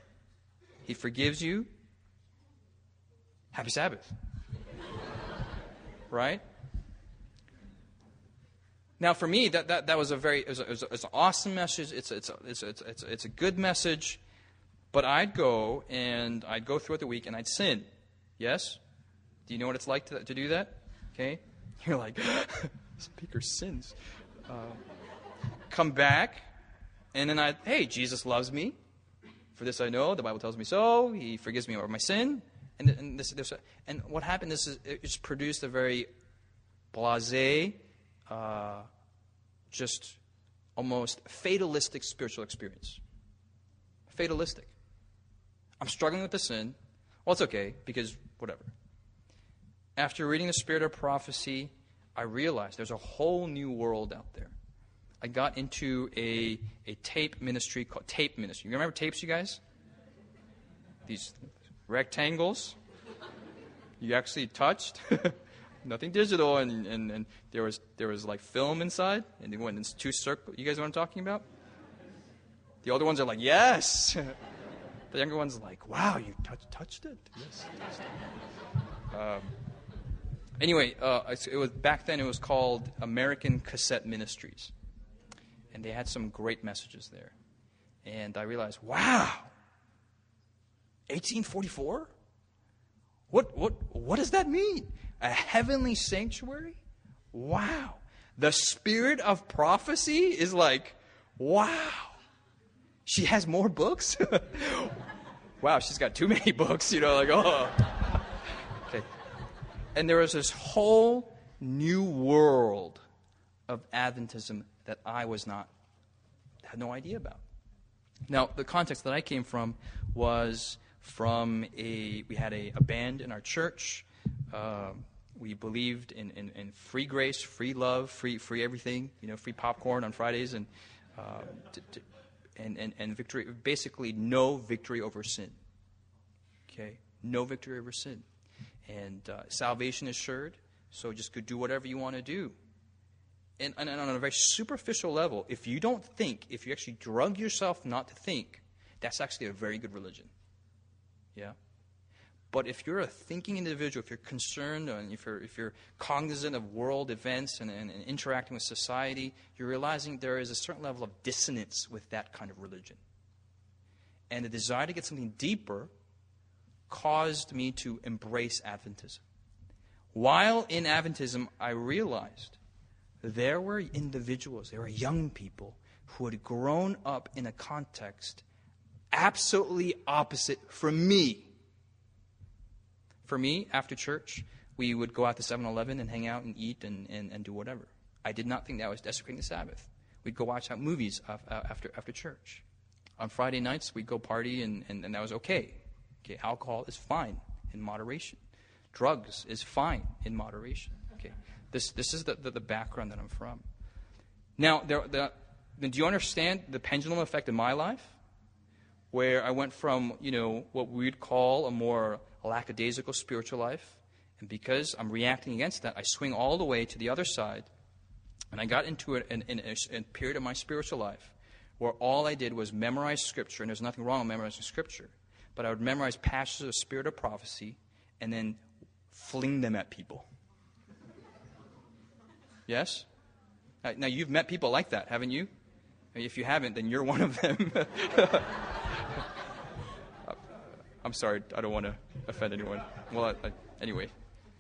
B: He forgives you. Happy Sabbath. Right? Now, for me, that, that, that was a very, it was, a, it was, a, it's an awesome message. It's, it's, a, it's, a, it's, a, it's, a, it's a good message. But I'd go, and I'd go throughout the week, and I'd sin. Yes? Do you know what it's like to, to do that? Okay? You're like, speaker sins. Uh, come back, and then I, hey, Jesus loves me. For this I know, the Bible tells me so. He forgives me over my sin. And, and, this, this, and what happened is it's produced a very blasé, uh, just almost fatalistic spiritual experience. Fatalistic. I'm struggling with the sin. Well, it's okay, because whatever. After reading The Spirit of Prophecy, I realized there's a whole new world out there. I got into a, a tape ministry called Tape Ministry. You remember tapes, you guys? These rectangles you actually touched. Nothing digital, and, and, and there was there was like film inside, and they went in two circles. You guys know what I'm talking about? The older ones are like, yes. The younger ones are like, wow, you touch, touched it? Yes, touched it. Um, anyway, uh, it was back then. It was called American Cassette Ministries, and they had some great messages there. And I realized, wow, eighteen forty-four. What what what does that mean? A heavenly sanctuary? Wow. The spirit of prophecy is like, wow. She has more books? Wow, she's got too many books, you know, like, oh. Okay. And there was this whole new world of Adventism that I was not, had no idea about. Now, the context that I came from was from a, we had a, a band in our church. Um, we believed in, in, in free grace, free love, free free everything, you know, free popcorn on Fridays, and uh, to, to, and, and, and victory, basically no victory over sin. Okay? No victory over sin. And uh, salvation assured, so just go do whatever you want to do. And, and on a very superficial level, if you don't think, if you actually drug yourself not to think, that's actually a very good religion. Yeah? But if you're a thinking individual, if you're concerned, and if you're, if you're cognizant of world events and, and, and interacting with society, you're realizing there is a certain level of dissonance with that kind of religion. And the desire to get something deeper caused me to embrace Adventism. While in Adventism, I realized there were individuals, there were young people who had grown up in a context absolutely opposite from me. For me, after church, we would go out to seven eleven and hang out and eat and, and, and do whatever. I did not think that was desecrating the Sabbath. We'd go watch out movies after after church. On Friday nights, we'd go party, and, and, and that was okay. Okay, alcohol is fine in moderation. Drugs is fine in moderation. Okay, this this is the, the, the background that I'm from. Now, there, the, do you understand the pendulum effect in my life? Where I went from, you know, what we'd call a more lackadaisical spiritual life, and because I'm reacting against that, I swing all the way to the other side, and I got into it in, in, in a period of my spiritual life where all I did was memorize Scripture, and there's nothing wrong with memorizing Scripture, but I would memorize passages of spirit of prophecy and then fling them at people. Yes? Now, you've met people like that, haven't you? If you haven't, then you're one of them. I'm sorry, I don't want to offend anyone. Well, I, I, anyway.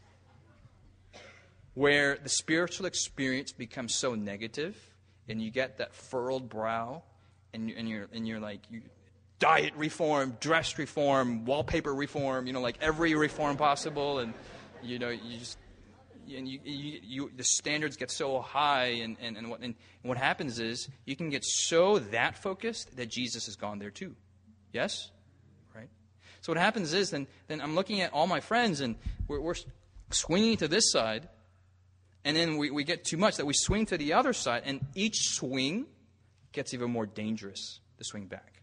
B: Where the spiritual experience becomes so negative, and you get that furrowed brow, and, you, and you're and you're like, you, diet reform, dress reform, wallpaper reform, you know, like every reform possible, and you know, you just and you, you, you the standards get so high, and and and what and what happens is you can get so that focused that Jesus is gone there too. Yes. So what happens is then, then I'm looking at all my friends, and we're, we're swinging to this side, and then we, we get too much that we swing to the other side, and each swing gets even more dangerous to swing back.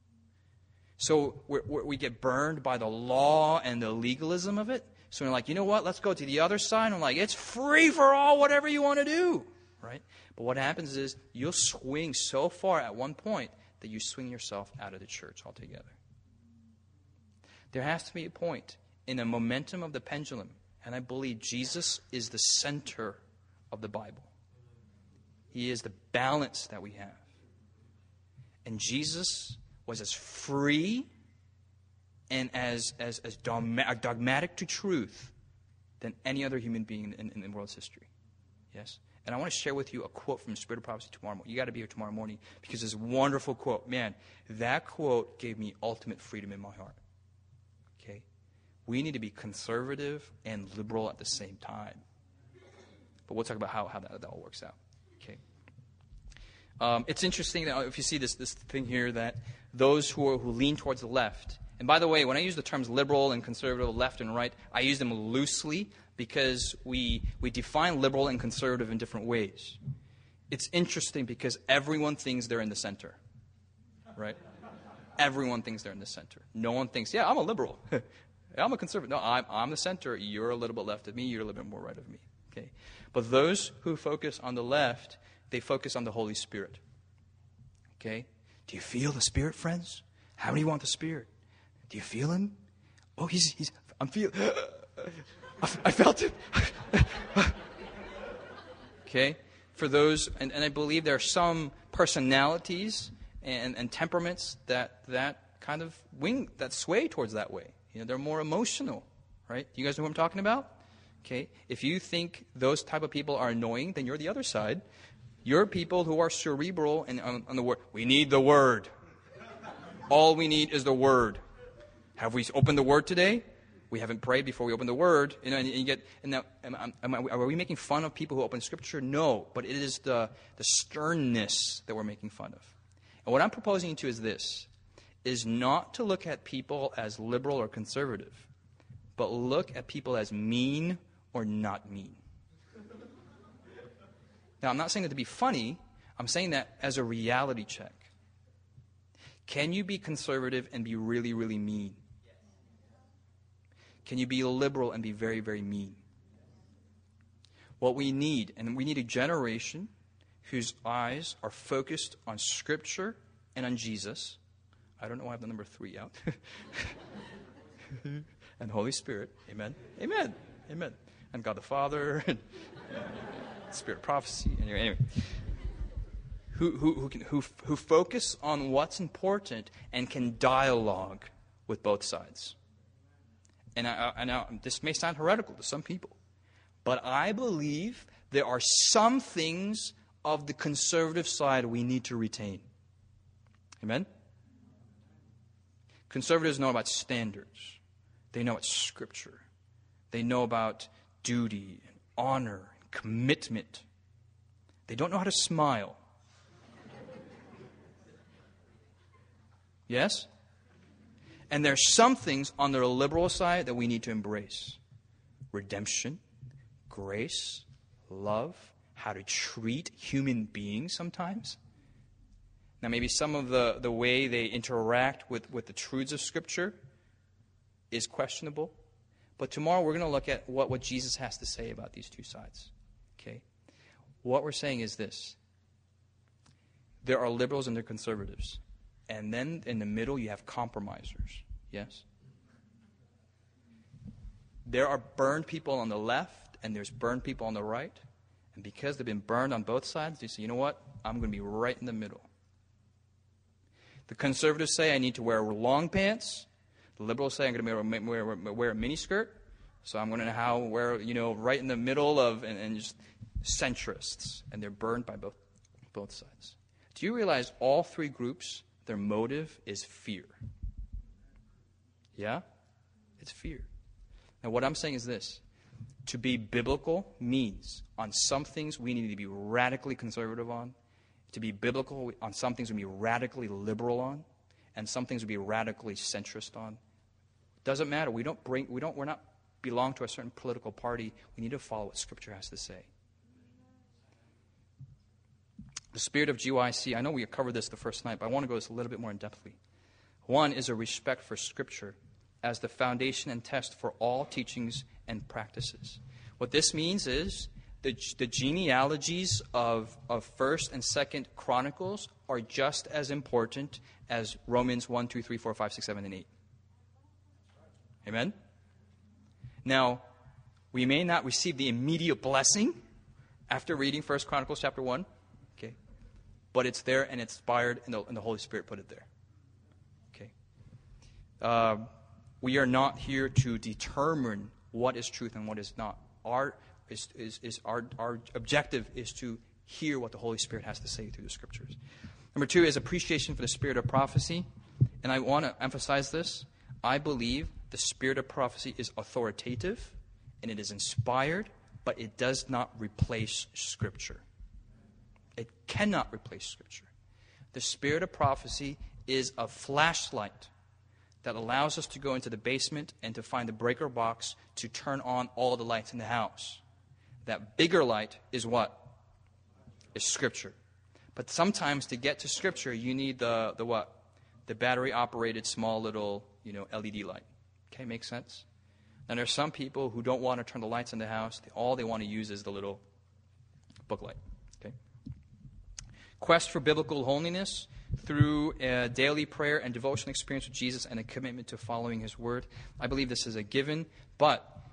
B: So we're, we're, we get burned by the law and the legalism of it. So we're like, you know what, let's go to the other side. And I'm like, it's free for all, whatever you want to do. Right? But what happens is you'll swing so far at one point that you swing yourself out of the church altogether. There has to be a point in the momentum of the pendulum, and I believe Jesus is the center of the Bible. He is the balance that we have. And Jesus was as free and as as, as dogma, dogmatic to truth than any other human being in, in, in world's history. Yes? And I want to share with you a quote from Spirit of Prophecy tomorrow morning. You got to be here tomorrow morning because it's a wonderful quote. Man, that quote gave me ultimate freedom in my heart. Okay? We need to be conservative and liberal at the same time. But we'll talk about how, how that, that all works out. Okay? Um, it's interesting that if you see this this thing here, that those who are, who lean towards the left, and by the way, when I use the terms liberal and conservative, left and right, I use them loosely because we we define liberal and conservative in different ways. It's interesting because everyone thinks they're in the center, right? Everyone thinks they're in the center. No one thinks, yeah, I'm a liberal. I'm a conservative. No, I'm, I'm the center. You're a little bit left of me. You're a little bit more right of me. Okay. But those who focus on the left, they focus on the Holy Spirit. Okay? Do you feel the Spirit, friends? How many want the Spirit? Do you feel Him? Oh, he's, he's I'm feeling, I, I felt it. Okay? For those, and, and I believe there are some personalities and, and temperaments that that kind of wing, that sway towards that way. You know, they're more emotional, right? You guys know who I'm talking about? Okay? If you think those type of people are annoying, then you're the other side. You're people who are cerebral and on, on the word. We need the Word. All we need is the Word. Have we opened the Word today? We haven't prayed before we open the Word. You know, and you get. And now, am, am, are we making fun of people who open Scripture? No, but it is the the sternness that we're making fun of. And what I'm proposing to you is this: is not to look at people as liberal or conservative, but look at people as mean or not mean. Now, I'm not saying that to be funny. I'm saying that as a reality check. Can you be conservative and be really, really mean? Can you be liberal and be very, very mean? What we need, and we need a generation whose eyes are focused on Scripture and on Jesus. I don't know why I have the number three out. And the Holy Spirit. Amen. Amen. Amen. And God the Father. And Spirit of prophecy. Anyway, anyway. Who, who, who, can, who, who focus on what's important and can dialogue with both sides. And I, I know this may sound heretical to some people, but I believe there are some things of the conservative side we need to retain. Amen? Conservatives know about standards. They know about Scripture. They know about duty and honor and commitment. They don't know how to smile. Yes? And there's some things on the liberal side that we need to embrace. Redemption, grace, love, how to treat human beings sometimes. Now maybe some of the, the way they interact with, with the truths of Scripture is questionable. But tomorrow we're going to look at what, what Jesus has to say about these two sides. Okay? What we're saying is this. There are liberals and there are conservatives. And then in the middle, you have compromisers. Yes? There are burned people on the left, and there's burned people on the right. And because they've been burned on both sides, they say, you know what? I'm going to be right in the middle. The conservatives say I need to wear long pants. The liberals say I'm going to wear, wear, wear a miniskirt. So I'm going to how wear, you know, right in the middle of, and, and just centrists. And they're burned by both, both sides. Do you realize all three groups, their motive is fear? Yeah? It's fear. Now what I'm saying is this. To be biblical means on some things we need to be radically conservative on. To be biblical on some things we need to be radically liberal on. And some things we be radically centrist on. Doesn't matter. We don't bring we don't we're not belong to a certain political party. We need to follow what Scripture has to say. The spirit of G Y C, I know we covered this the first night, but I want to go this a little bit more in depthly. One is a respect for Scripture as the foundation and test for all teachings and practices. What this means is the, the genealogies of, of First and Second Chronicles are just as important as Romans one, two, three, four, five, six, seven, and eight. Amen? Now, we may not receive the immediate blessing after reading First Chronicles chapter one. Okay, but it's there and it's inspired, and the, and the Holy Spirit put it there. Okay, uh, we are not here to determine what is truth and what is not. Our is is, is our our objective is to hear what the Holy Spirit has to say through the Scriptures. Number two is appreciation for the spirit of prophecy, and I want to emphasize this. I believe the spirit of prophecy is authoritative and it is inspired, but it does not replace Scripture. It cannot replace Scripture. The spirit of prophecy is a flashlight that allows us to go into the basement and to find the breaker box to turn on all the lights in the house. That bigger light is what? Is Scripture. But sometimes to get to Scripture, you need the, the what? The battery-operated small little, you know, L E D light. Okay, makes sense? And there's some people who don't want to turn the lights in the house. All they want to use is the little book light. Okay. Quest for biblical holiness through a daily prayer and devotional experience with Jesus and a commitment to following His Word. I believe this is a given, but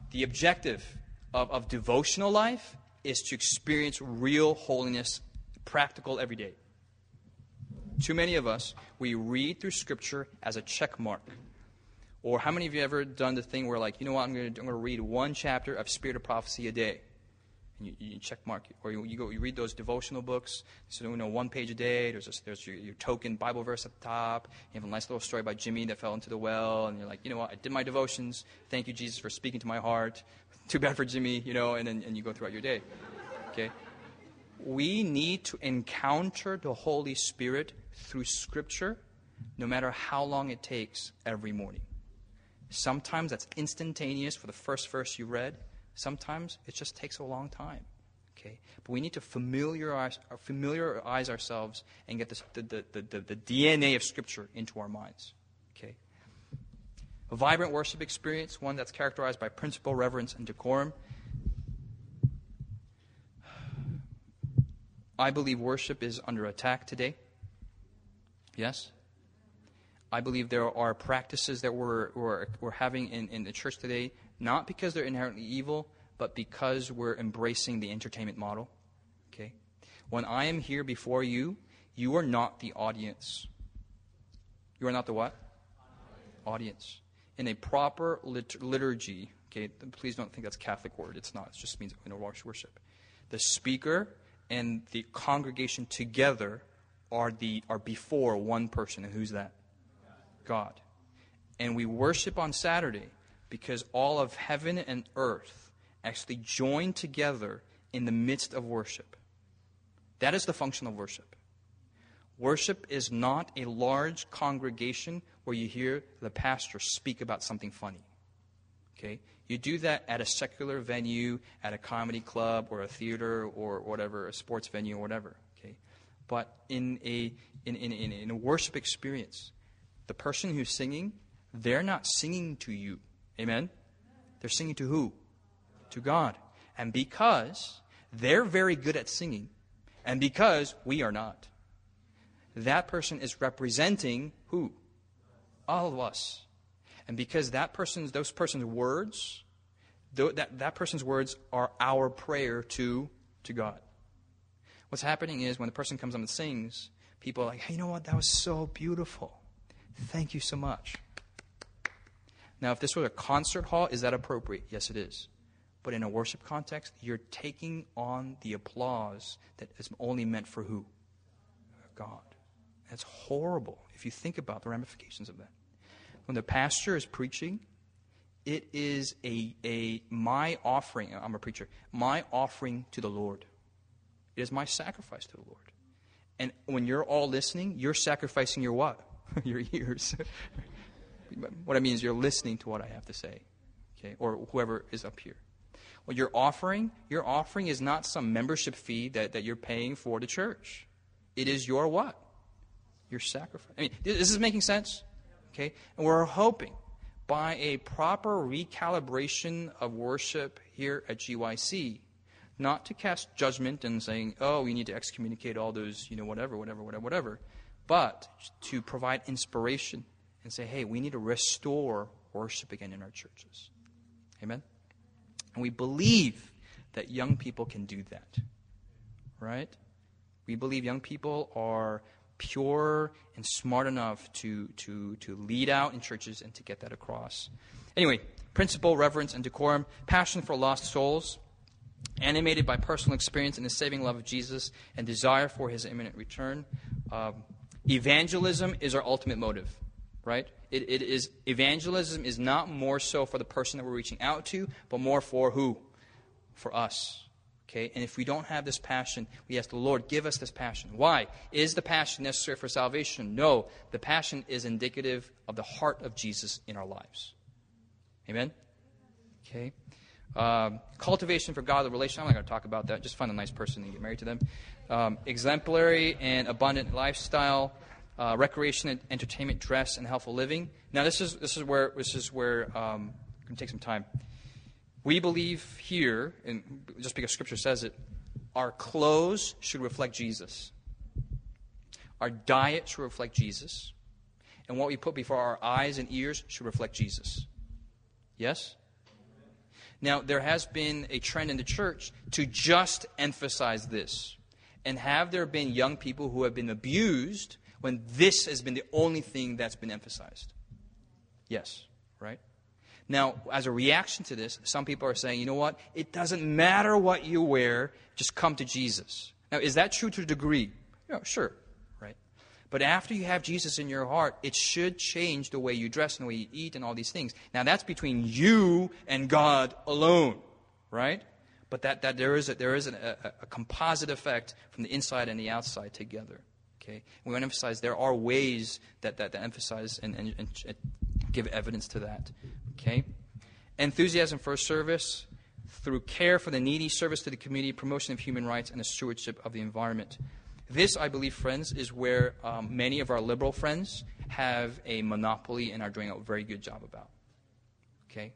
B: the objective of, of devotional life is to experience real holiness, practical every day. Too many of us, we read through Scripture as a check mark. Or how many of you ever done the thing where, like, you know what, I'm going to I'm going to read one chapter of Spirit of Prophecy a day, and you, you check mark it. Or you, you go you read those devotional books. So you know, one page a day. There's a, there's your, your token Bible verse at the top. You have a nice little story about Jimmy that fell into the well, and you're like, you know what, I did my devotions. Thank you, Jesus, for speaking to my heart. Too bad for Jimmy, you know, and then and you go throughout your day. Okay, we need to encounter the Holy Spirit through Scripture, no matter how long it takes every morning. Sometimes that's instantaneous for the first verse you read. Sometimes it just takes a long time. Okay, but we need to familiarize, familiarize ourselves and get this, the, the, the, the D N A of Scripture into our minds. Okay, a vibrant worship experience, one that's characterized by principle, reverence, and decorum. I believe worship is under attack today. Yes? I believe there are practices that we're, we're, we're having in, in the church today, not because they're inherently evil, but because we're embracing the entertainment model. Okay? When I am here before you, you are not the audience. You are not the what? Audience. In a proper lit- liturgy, okay, please don't think that's a Catholic word. It's not. It just means in a worship. The speaker and the congregation together are the are before one person. And who's that? God. And we worship on Saturday because all of heaven and earth actually join together in the midst of worship. That is the function of worship. Worship is not a large congregation where you hear the pastor speak about something funny. Okay? You do that at a secular venue, at a comedy club or a theater or whatever, a sports venue or whatever. Okay? But in a in, in, in, in a worship experience, the person who's singing, they're not singing to you. Amen? They're singing to who? To God. And because they're very good at singing, and because we are not, that person is representing who? All of us. And because that person's, those person's words, that, that person's words are our prayer to, to God. What's happening is when the person comes up and sings, people are like, hey, you know what? That was so beautiful. Thank you so much. Now, if this was a concert hall, is that appropriate? Yes, it is. But in a worship context, you're taking on the applause that is only meant for who? God. That's horrible if you think about the ramifications of that. When the pastor is preaching, it is a, a my offering. I'm a preacher. My offering to the Lord. It is my sacrifice to the Lord. And when you're all listening, you're sacrificing your what? Your ears. What I mean is you're listening to what I have to say. Okay? Or whoever is up here. What you're offering, your offering is not some membership fee that, that you're paying for the church. It is your what? Your sacrifice. I mean, this is making sense? Okay? And we're hoping by a proper recalibration of worship here at G Y C, not to cast judgment and saying, oh, we need to excommunicate all those, you know, whatever, whatever, whatever, whatever, but to provide inspiration and say, hey, we need to restore worship again in our churches. Amen? And we believe that young people can do that. Right? We believe young people are pure and smart enough to, to, to lead out in churches and to get that across. Anyway, principle, reverence, and decorum, passion for lost souls, animated by personal experience in the saving love of Jesus and desire for his imminent return. Um, evangelism is our ultimate motive, right? It, it is evangelism is not more so for the person that we're reaching out to, but more for who? For us. Okay? And if we don't have this passion, we ask the Lord, give us this passion. Why? Is the passion necessary for salvation? No. The passion is indicative of the heart of Jesus in our lives. Amen? Okay? Um, cultivation for godly relation. I'm not going to talk about that. Just find a nice person and get married to them. Um, exemplary and abundant lifestyle. Uh, recreation, and entertainment, dress, and healthful living. Now, this is this is where this is where um, I'm going to take some time. We believe here, and just because Scripture says it, our clothes should reflect Jesus. Our diet should reflect Jesus, and what we put before our eyes and ears should reflect Jesus. Yes. Now, there has been a trend in the church to just emphasize this. And have there been young people who have been abused when this has been the only thing that's been emphasized? Yes, right? Now, as a reaction to this, some people are saying, you know what? It doesn't matter what you wear, just come to Jesus. Now, is that true to a degree? Yeah, sure, right? But after you have Jesus in your heart, it should change the way you dress and the way you eat and all these things. Now, that's between you and God alone, right? But that, that there is, a, there is a, a, a composite effect from the inside and the outside together. Okay? We want to emphasize there are ways that, that, that emphasize and, and, and give evidence to that. Okay? Enthusiasm for service through care for the needy, service to the community, promotion of human rights, and the stewardship of the environment. This, I believe, friends, is where um, many of our liberal friends have a monopoly and are doing a very good job about. Okay?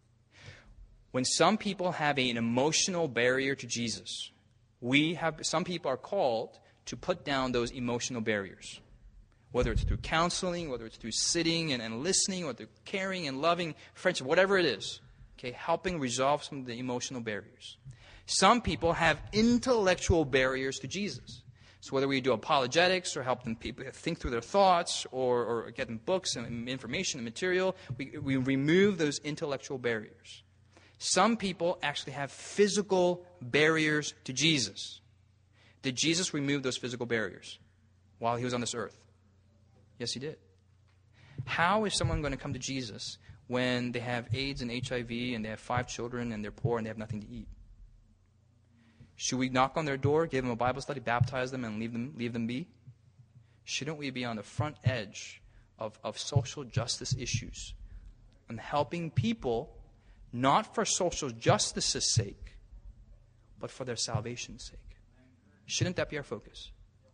B: When some people have an emotional barrier to Jesus, we have some people are called to put down those emotional barriers. Whether it's through counseling, whether it's through sitting and, and listening, or through caring and loving, friendship, whatever it is, okay, helping resolve some of the emotional barriers. Some people have intellectual barriers to Jesus. So whether we do apologetics or help them people think through their thoughts or, or get them books and information and material, we, we remove those intellectual barriers. Some people actually have physical barriers to Jesus. Did Jesus remove those physical barriers while he was on this earth? Yes, he did. How is someone going to come to Jesus when they have AIDS and H I V and they have five children and they're poor and they have nothing to eat? Should we knock on their door, give them a Bible study, baptize them, and leave them, leave them be? Shouldn't we be on the front edge of, of social justice issues and helping people not for social justice's sake, but for their salvation's sake? Shouldn't that be our focus?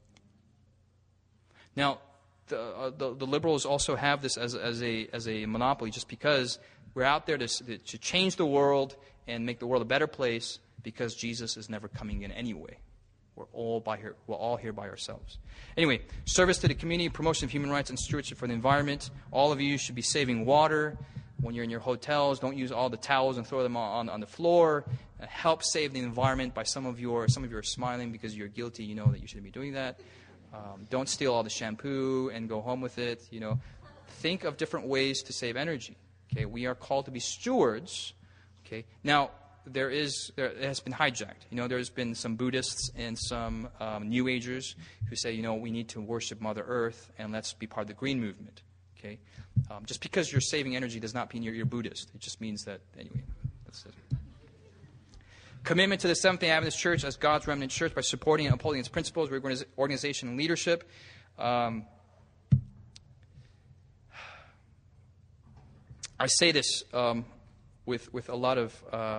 B: Now, the, uh, the, the liberals also have this as, as, a, as a monopoly just because we're out there to, to change the world and make the world a better place because Jesus is never coming in anyway. We're all, by here, we're all here by ourselves. Anyway, service to the community, promotion of human rights, and stewardship for the environment. All of you should be saving water. When you're in your hotels, don't use all the towels and throw them on, on the floor. Uh, help save the environment by some of your, some of you are smiling because you're guilty. You know that you shouldn't be doing that. Um, don't steal all the shampoo and go home with it. You know, think of different ways to save energy. Okay, we are called to be stewards. Okay, now there is there it has been hijacked. You know, there's been some Buddhists and some um, New Agers who say, you know, we need to worship Mother Earth and let's be part of the green movement. Okay, um, just because you're saving energy does not mean you're, you're Buddhist. It just means that anyway. That's it. Commitment to the Seventh-day Adventist Church as God's remnant church by supporting and upholding its principles, organization, and leadership. Um, I say this um, with with a lot of uh,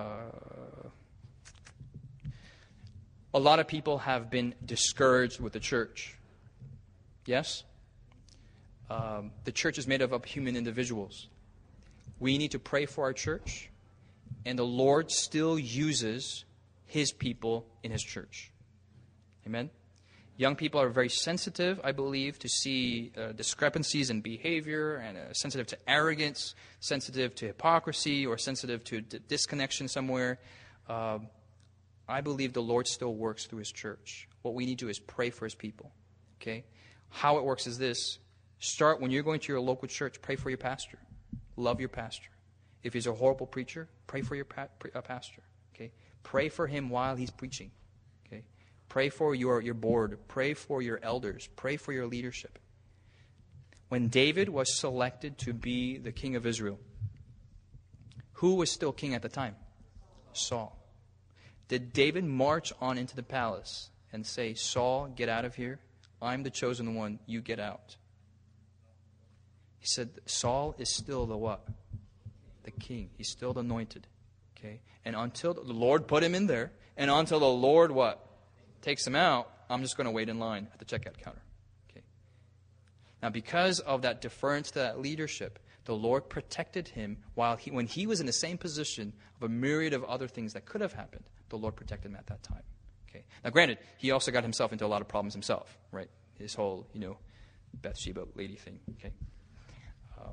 B: a lot of people have been discouraged with the church. Yes, um, the church is made up of human individuals. We need to pray for our church. And the Lord still uses His people in His church. Amen? Young people are very sensitive, I believe, to see uh, discrepancies in behavior and uh, sensitive to arrogance, sensitive to hypocrisy, or sensitive to d- disconnection somewhere. Uh, I believe the Lord still works through His church. What we need to do is pray for His people. Okay? How it works is this. Start when you're going to your local church, pray for your pastor. Love your pastor. If he's a horrible preacher, pray for your pa- uh, pastor. Okay, pray for him while he's preaching. Okay, pray for your, your board. Pray for your elders. Pray for your leadership. When David was selected to be the king of Israel, who was still king at the time? Saul. Did David march on into the palace and say, Saul, get out of here. I'm the chosen one. You get out. He said, Saul is still the what? The king. He's still the anointed. Okay? And until the Lord put him in there, and until the Lord what? Takes him out, I'm just going to wait in line at the checkout counter. Okay? Now, because of that deference to that leadership, the Lord protected him while he, when he was in the same position of a myriad of other things that could have happened, the Lord protected him at that time. Okay? Now, granted, he also got himself into a lot of problems himself, right? His whole, you know, Bathsheba lady thing. Okay? Um,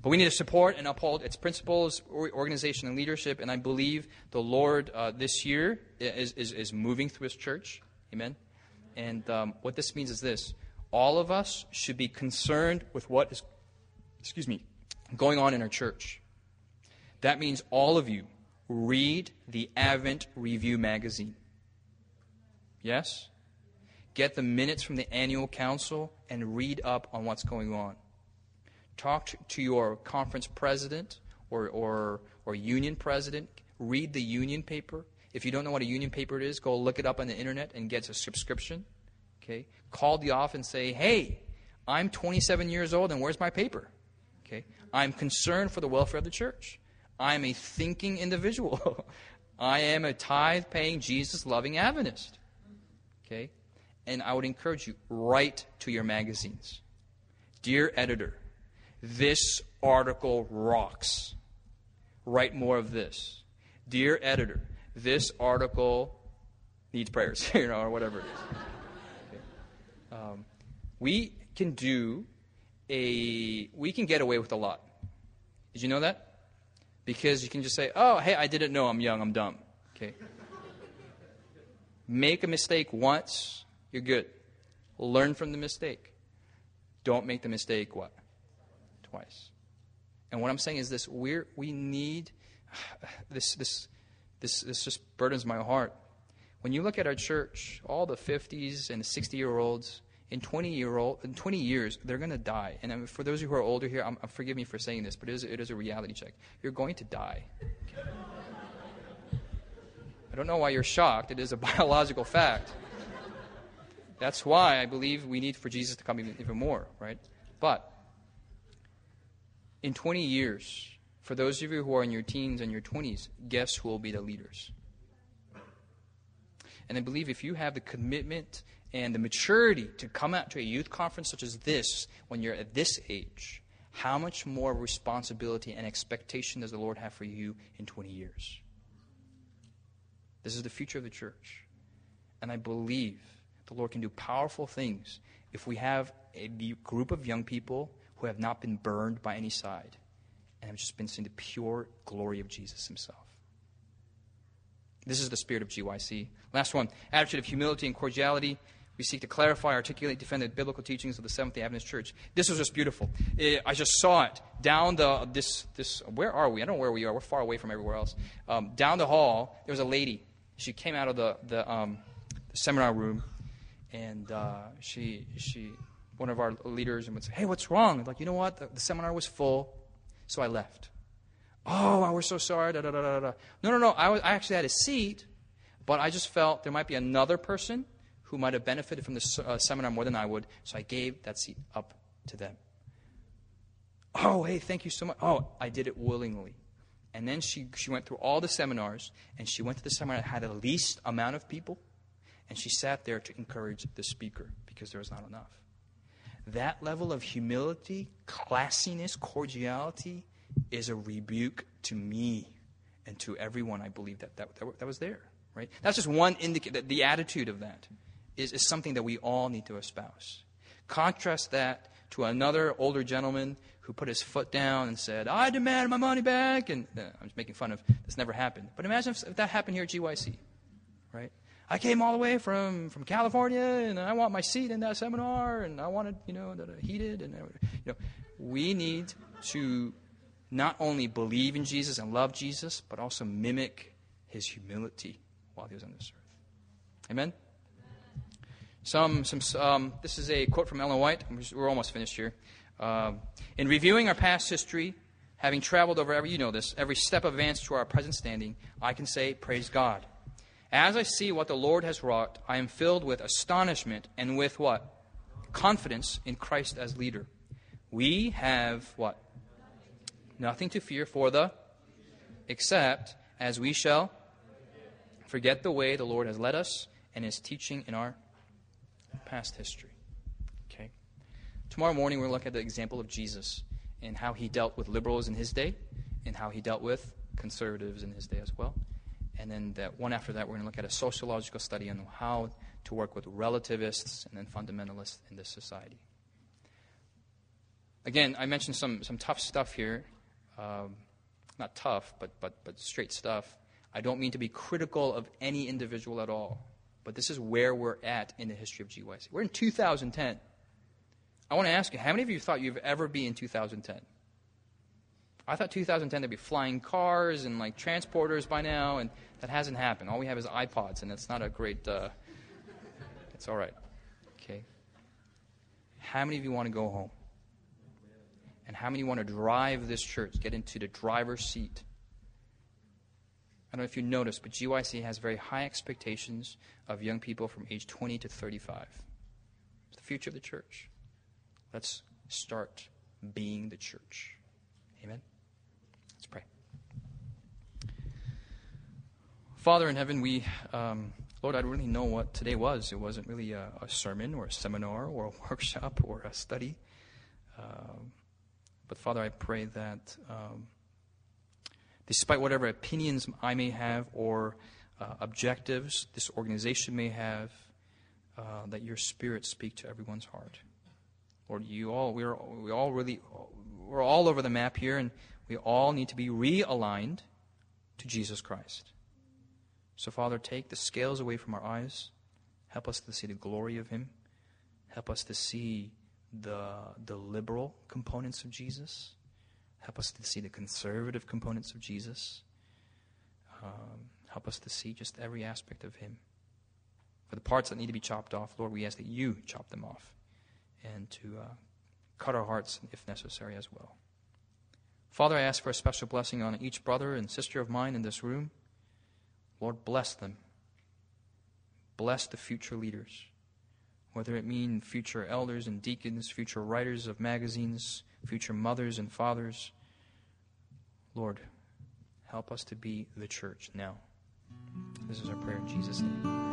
B: But we need to support and uphold its principles, organization, and leadership. And I believe the Lord uh, this year is, is, is moving through His church. Amen. And um, what this means is this. All of us should be concerned with what is, excuse me, going on in our church. That means all of you read the Advent Review magazine. Yes? Get the minutes from the annual council and read up on what's going on. Talk to, to your conference president or, or, or union president. Read the union paper. If you don't know what a union paper is, go look it up on the internet and get a subscription. Okay? Call the office and say, hey, I'm twenty-seven years old and where's my paper? Okay? I'm concerned for the welfare of the church. I'm a thinking individual. I am a tithe-paying, Jesus-loving Adventist. Okay? And I would encourage you, write to your magazines. Dear editor, this article rocks. Write more of this. Dear editor, this article needs prayers, you know, or whatever it is. Okay. Um, we can do a, we can get away with a lot. Did you know that? Because you can just say, oh, hey, I didn't know, I'm young, I'm dumb. Okay. Make a mistake once, you're good. Learn from the mistake. Don't make the mistake what? Twice. And what I'm saying is this, we're, we need, this, this, this, this just burdens my heart. When you look at our church, all the fifties and the sixty-year-olds, in twenty year old, in twenty years, they're going to die. And I mean, for those of you who are older here, I'm, forgive me for saying this, but it is, it is a reality check. You're going to die. Okay. I don't know why you're shocked. It is a biological fact. That's why I believe we need for Jesus to come even, even more, right? But in twenty years, for those of you who are in your teens and your twenties, guess who will be the leaders? And I believe if you have the commitment and the maturity to come out to a youth conference such as this when you're at this age, how much more responsibility and expectation does the Lord have for you in twenty years? This is the future of the church. And I believe the Lord can do powerful things if we have a group of young people who have not been burned by any side and have just been seeing the pure glory of Jesus Himself. This is the spirit of G Y C. Last one, attitude of humility and cordiality. We seek to clarify, articulate, defend the biblical teachings of the Seventh-day Adventist Church. This was just beautiful. It, I just saw it down the this this. Where are we? I don't know where we are. We're far away from everywhere else. Um, down the hall, there was a lady. She came out of the the, um, the seminar room, and uh, she she one of our leaders and would say, "Hey, what's wrong?" Like, you know what? The, the seminar was full, so I left. Oh, we're so sorry. Da, da, da, da, da. No, no, no. I, was, I actually had a seat, but I just felt there might be another person who might have benefited from this uh, seminar more than I would, so I gave that seat up to them. Oh, hey, thank you so much. Oh, I did it willingly. And then she, she went through all the seminars, and she went to the seminar that had the least amount of people, and she sat there to encourage the speaker because there was not enough. That level of humility, classiness, cordiality is a rebuke to me and to everyone, I believe, that that, that, that was there. Right? That's just one indicator. The attitude of that is, is something that we all need to espouse. Contrast that to another older gentleman who put his foot down and said, I demand my money back. And uh, I'm just making fun of this never happened. But imagine if, if that happened here at G Y C. Right? I came all the way from, from California, and I want my seat in that seminar, and I wanted, you know, that heated. And, you know, we need to not only believe in Jesus and love Jesus, but also mimic His humility while He was on this earth. Amen? Some, some. Um, this is a quote from Ellen White. We're almost finished here. Um, in reviewing our past history, having traveled over every, you know this, every step of advance to our present standing, I can say, praise God. As I see what the Lord has wrought, I am filled with astonishment and with what? Confidence in Christ as leader. We have what? Nothing to fear for the, except as we shall forget the way the Lord has led us and His teaching in our past history. Okay. Tomorrow morning we'll look at the example of Jesus and how He dealt with liberals in His day and how He dealt with conservatives in His day as well. And then that one after that we're going to look at a sociological study on how to work with relativists and then fundamentalists in this society. again, I mentioned some, some tough stuff here. Um, not tough, but, but, but straight stuff. I don't mean to be critical of any individual at all. But this is where we're at in the history of G Y C. We're in two thousand ten. I want to ask you, how many of you thought you'd ever be in two thousand ten? I thought two thousand ten there'd be flying cars and like transporters by now, and that hasn't happened. All we have is iPods, and it's not a great, uh, it's all right. Okay. How many of you want to go home? And how many want to drive this church, get into the driver's seat? I don't know if you noticed, but G Y C has very high expectations of young people from age twenty to thirty-five. It's the future of the church. Let's start being the church. Amen? Let's pray. Father in heaven, we, um, Lord, I don't really know what today was. It wasn't really a, a sermon or a seminar or a workshop or a study. Um, but Father, I pray that um, despite whatever opinions I may have or uh, objectives this organization may have, uh, that your Spirit speak to everyone's heart. Lord, you all we're we all really we're all over the map here, and we all need to be realigned to Jesus Christ. So, Father, take the scales away from our eyes. Help us to see the glory of Him. Help us to see the the liberal components of Jesus. Help us to see the conservative components of Jesus. Um, help us to see just every aspect of Him. For the parts that need to be chopped off, Lord, we ask that you chop them off and to uh, cut our hearts if necessary as well. Father, I ask for a special blessing on each brother and sister of mine in this room. Lord, bless them. Bless the future leaders, whether it mean future elders and deacons, future writers of magazines, future mothers and fathers. Lord, help us to be the church now. This is our prayer in Jesus' name.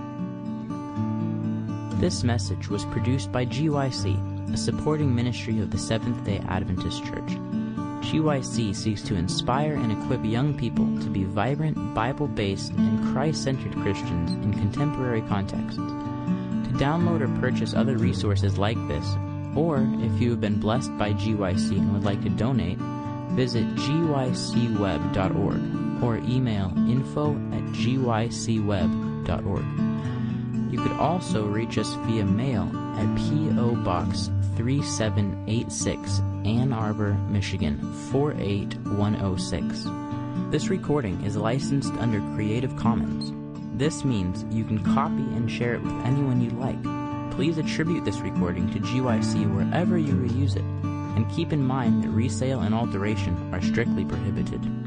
A: This message was produced by G Y C, a supporting ministry of the Seventh-day Adventist Church. G Y C seeks to inspire and equip young people to be vibrant, Bible-based, and Christ-centered Christians in contemporary contexts. To download or purchase other resources like this, or if you have been blessed by G Y C and would like to donate, visit G Y C web dot org or email info at G Y C web dot org. You could also reach us via mail at P O Box three seven eight six, Ann Arbor, Michigan four eight one oh six. This recording is licensed under Creative Commons. This means you can copy and share it with anyone you like. Please attribute this recording to G Y C wherever you reuse it, and keep in mind that resale and alteration are strictly prohibited.